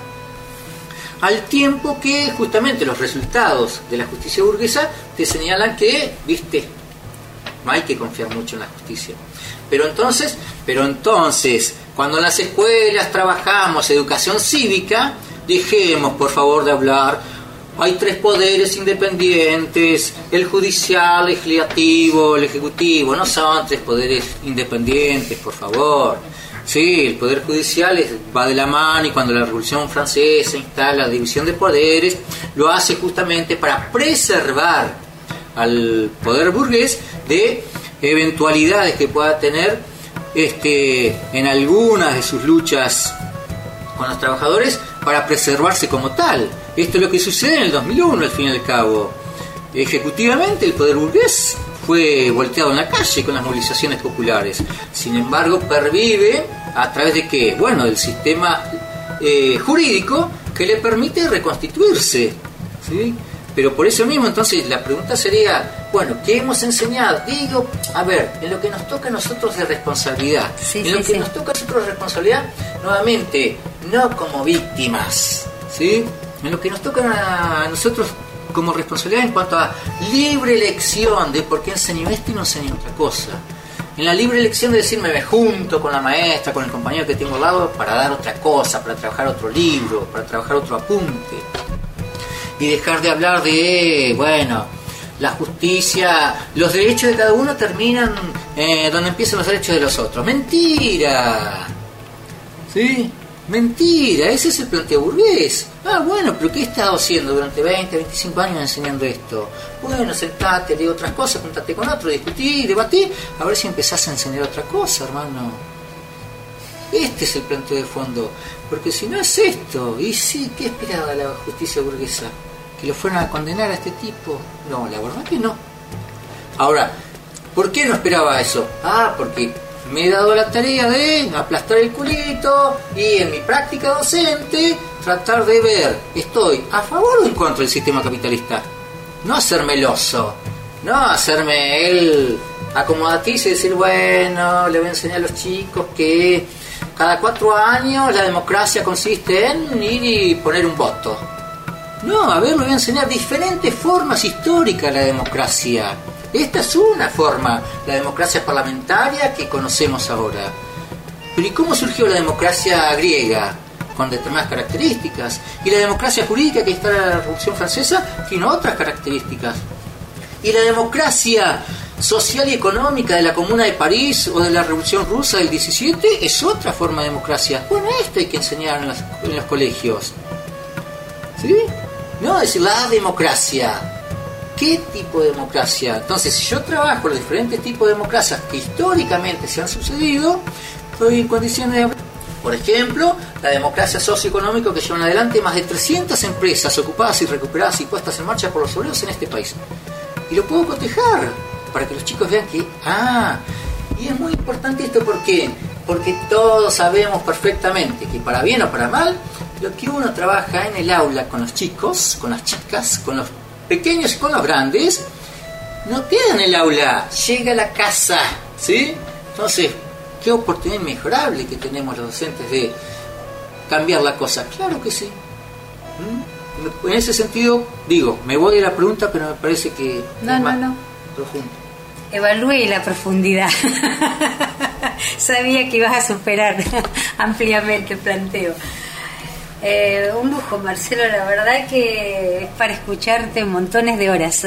al tiempo que justamente los resultados de la justicia burguesa te señalan que, viste, no hay que confiar mucho en la justicia. Pero entonces, pero entonces, cuando en las escuelas trabajamos educación cívica, dejemos por favor de hablar, hay tres poderes independientes, el judicial, el legislativo, el ejecutivo, no son tres poderes independientes, por favor. Sí, el poder judicial es, va de la mano, y cuando la Revolución Francesa instala la división de poderes, lo hace justamente para preservar al poder burgués de eventualidades que pueda tener este, en algunas de sus luchas con los trabajadores, para preservarse como tal. Esto es lo que sucede en el dos mil uno, al fin y al cabo. Ejecutivamente el poder burgués fue volteado en la calle con las movilizaciones populares. Sin embargo, pervive a través de qué? Bueno, del sistema eh, jurídico que le permite reconstituirse, ¿sí? Pero por eso mismo, entonces, la pregunta sería, bueno, ¿qué hemos enseñado? Digo, a ver, en lo que nos toca a nosotros de responsabilidad, sí, en sí, lo que sí. nos toca a nosotros de responsabilidad, nuevamente, no como víctimas, ¿sí? En lo que nos toca a nosotros como responsabilidad en cuanto a libre elección de por qué enseño esto y no enseño otra cosa. En la libre elección de decirme, me junto con la maestra, con el compañero que tengo al lado para dar otra cosa, para trabajar otro libro, para trabajar otro apunte. Y dejar de hablar de, bueno, la justicia, los derechos de cada uno terminan eh, donde empiezan los derechos de los otros. ¡Mentira! ¿Sí? Mentira, ese es el planteo burgués. Ah, bueno, pero ¿qué he estado haciendo durante veinte, veinticinco años enseñando esto? Bueno, sentate, lee otras cosas, juntate con otro, discutí, debatí, a ver si empezás a enseñar otra cosa, hermano. Este es el planteo de fondo, porque si no es esto, y sí, ¿qué esperaba la justicia burguesa? ¿Que lo fueran a condenar a este tipo? No, la verdad que no. Ahora, ¿por qué no esperaba eso? Ah, porque me he dado la tarea de aplastar el culito y en mi práctica docente tratar de ver, ¿estoy a favor o en contra del sistema capitalista? No hacerme el oso, no hacerme el acomodaticio y decir, bueno, le voy a enseñar a los chicos que cada cuatro años la democracia consiste en ir y poner un voto. No, a ver, le voy a enseñar diferentes formas históricas de la democracia. Esta es una forma, la democracia parlamentaria que conocemos ahora. Pero ¿y cómo surgió la democracia griega? Con determinadas características. Y la democracia jurídica que está en la Revolución Francesa tiene otras características. Y la democracia social y económica de la Comuna de París o de la Revolución Rusa del diecisiete es otra forma de democracia. Bueno, esto hay que enseñar en los, en los colegios. ¿Sí? No decir la democracia. ¿Qué tipo de democracia? Entonces, si yo trabajo los diferentes tipos de democracias que históricamente se han sucedido, estoy en condiciones de... Por ejemplo, la democracia socioeconómica que llevan adelante más de trescientas empresas ocupadas y recuperadas y puestas en marcha por los obreros en este país. Y lo puedo cotejar para que los chicos vean que, ah, y es muy importante esto, ¿por qué? Porque todos sabemos perfectamente que para bien o para mal, lo que uno trabaja en el aula con los chicos, con las chicas, con los pequeños y con los grandes, no queda en el aula, llega a la casa, ¿sí? Entonces, qué oportunidad inmejorable que tenemos los docentes de cambiar la cosa. Claro que sí. ¿Mm? En ese sentido, digo, me voy de la pregunta, pero me parece que no, es no, más no. profundo. Evalúe la profundidad. Sabía que ibas a superar ampliamente el planteo. Eh, un lujo, Marcelo, la verdad que es para escucharte montones de horas.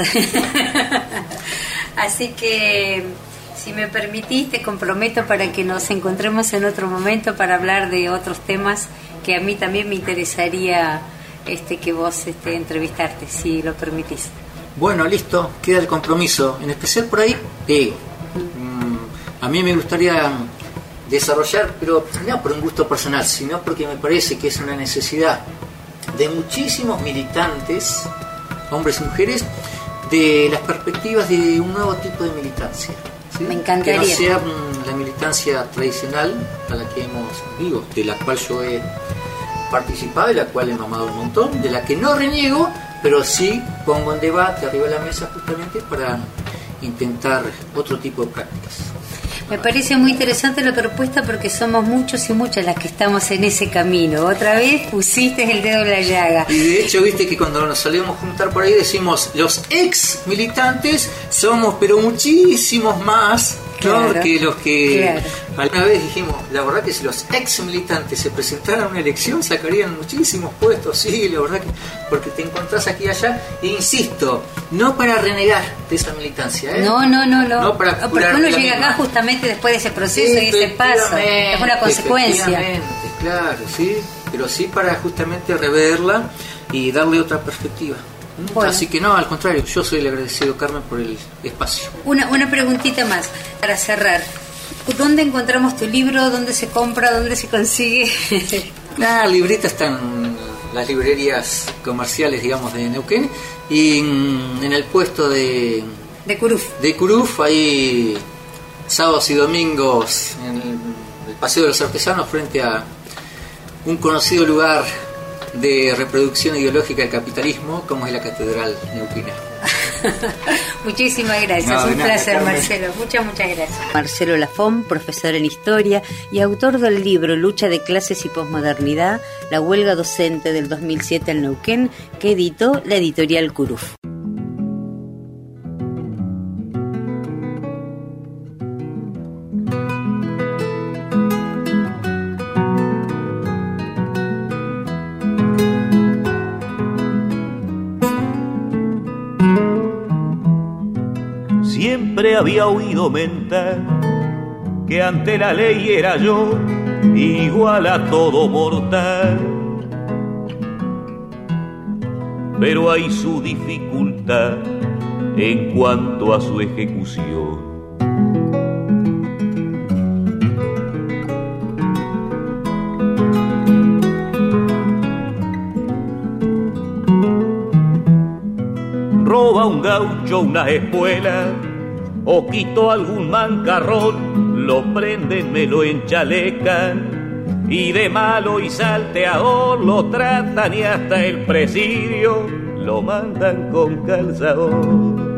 Así que, si me permitís, te comprometo para que nos encontremos en otro momento para hablar de otros temas que a mí también me interesaría este, que vos este, entrevistarte, si lo permitís. Bueno, listo, queda el compromiso. En especial por ahí, digo, mmm, a mí me gustaría desarrollar, pero no por un gusto personal, sino porque me parece que es una necesidad de muchísimos militantes, hombres y mujeres, de las perspectivas de un nuevo tipo de militancia. ¿Sí? Me encantaría. Que no sea mm, la militancia tradicional a la que hemos, digo, de la cual yo he participado, de la cual he mamado un montón, de la que no reniego, pero sí pongo en debate arriba de la mesa justamente para intentar otro tipo de prácticas. Me parece muy interesante la propuesta porque somos muchos y muchas las que estamos en ese camino. Otra vez pusiste el dedo en la llaga. Y de hecho, viste que cuando nos solemos juntar por ahí decimos, los ex militantes somos pero muchísimos más, claro, ¿no? que los que claro. alguna vez dijimos, la verdad que si los ex militantes se presentaran a una elección sacarían muchísimos puestos, sí, la verdad que porque te encontrás aquí y allá, e insisto, no para renegar de esa militancia, ¿eh? No, no, no, no. no para no, porque uno llega acá justamente después de ese proceso y ese paso, es una consecuencia. Claro, sí, pero sí para justamente reverla y darle otra perspectiva. Bueno. Así que no, al contrario, yo soy el agradecido, Carmen, por el espacio. Una, una preguntita más para cerrar. ¿Dónde encontramos tu libro? ¿Dónde se compra? ¿Dónde se consigue? La libreta está en las librerías comerciales, digamos, de Neuquén y en, en el puesto de de Curuf. De Curuf, ahí sábados y domingos en el, el Paseo de los Artesanos frente a un conocido lugar de reproducción ideológica del capitalismo como es la Catedral Neuquina. Muchísimas gracias, no, un nada, placer, Carmen. Marcelo, muchas, muchas gracias. Marcelo Lafón, profesor en Historia y autor del libro Lucha de Clases y Posmodernidad, la huelga docente del dos mil siete en Neuquén, que editó la editorial Curuf. me había oído mentar que ante la ley era yo igual a todo mortal. Pero hay su dificultad en cuanto a su ejecución. Roba un gaucho una espuela o quito algún mancarrón, lo prenden, me lo enchalecan y de malo y salteador lo tratan y hasta el presidio lo mandan con calzador.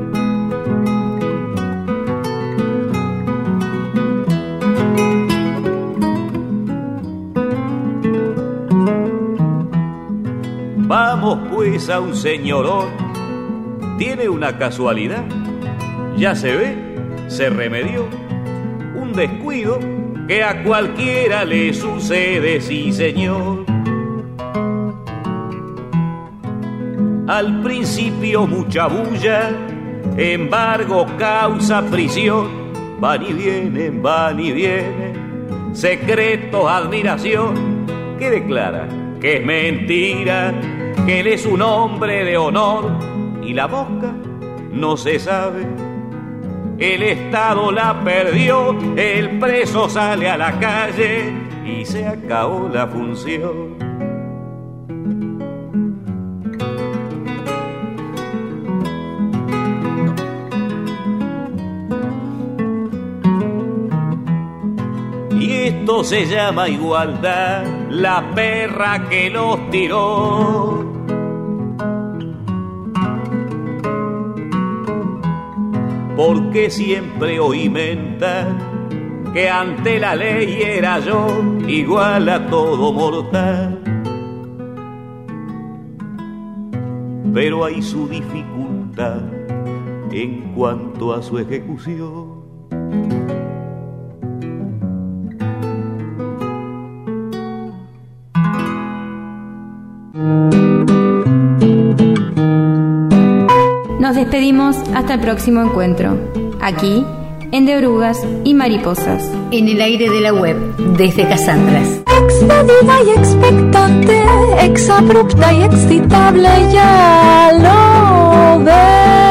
Vamos pues a un señorón, tiene una casualidad, ya se ve, se remedió, un descuido que a cualquiera le sucede, sí señor. Al principio mucha bulla, embargo causa prisión, van y vienen, van y vienen, secretos, admiración, que declara que es mentira, que él es un hombre de honor. Y la boca no se sabe, el Estado la perdió, el preso sale a la calle y se acabó la función. Y esto se llama igualdad, la perra que los tiró. Porque siempre oí mentar que ante la ley era yo igual a todo mortal. Pero hay su dificultad en cuanto a su ejecución. Nos despedimos hasta el próximo encuentro, aquí en De Orugas y Mariposas. En el aire de la web, desde Casandras. Expedida y expectante, exabrupta y excitable, ya lo ves.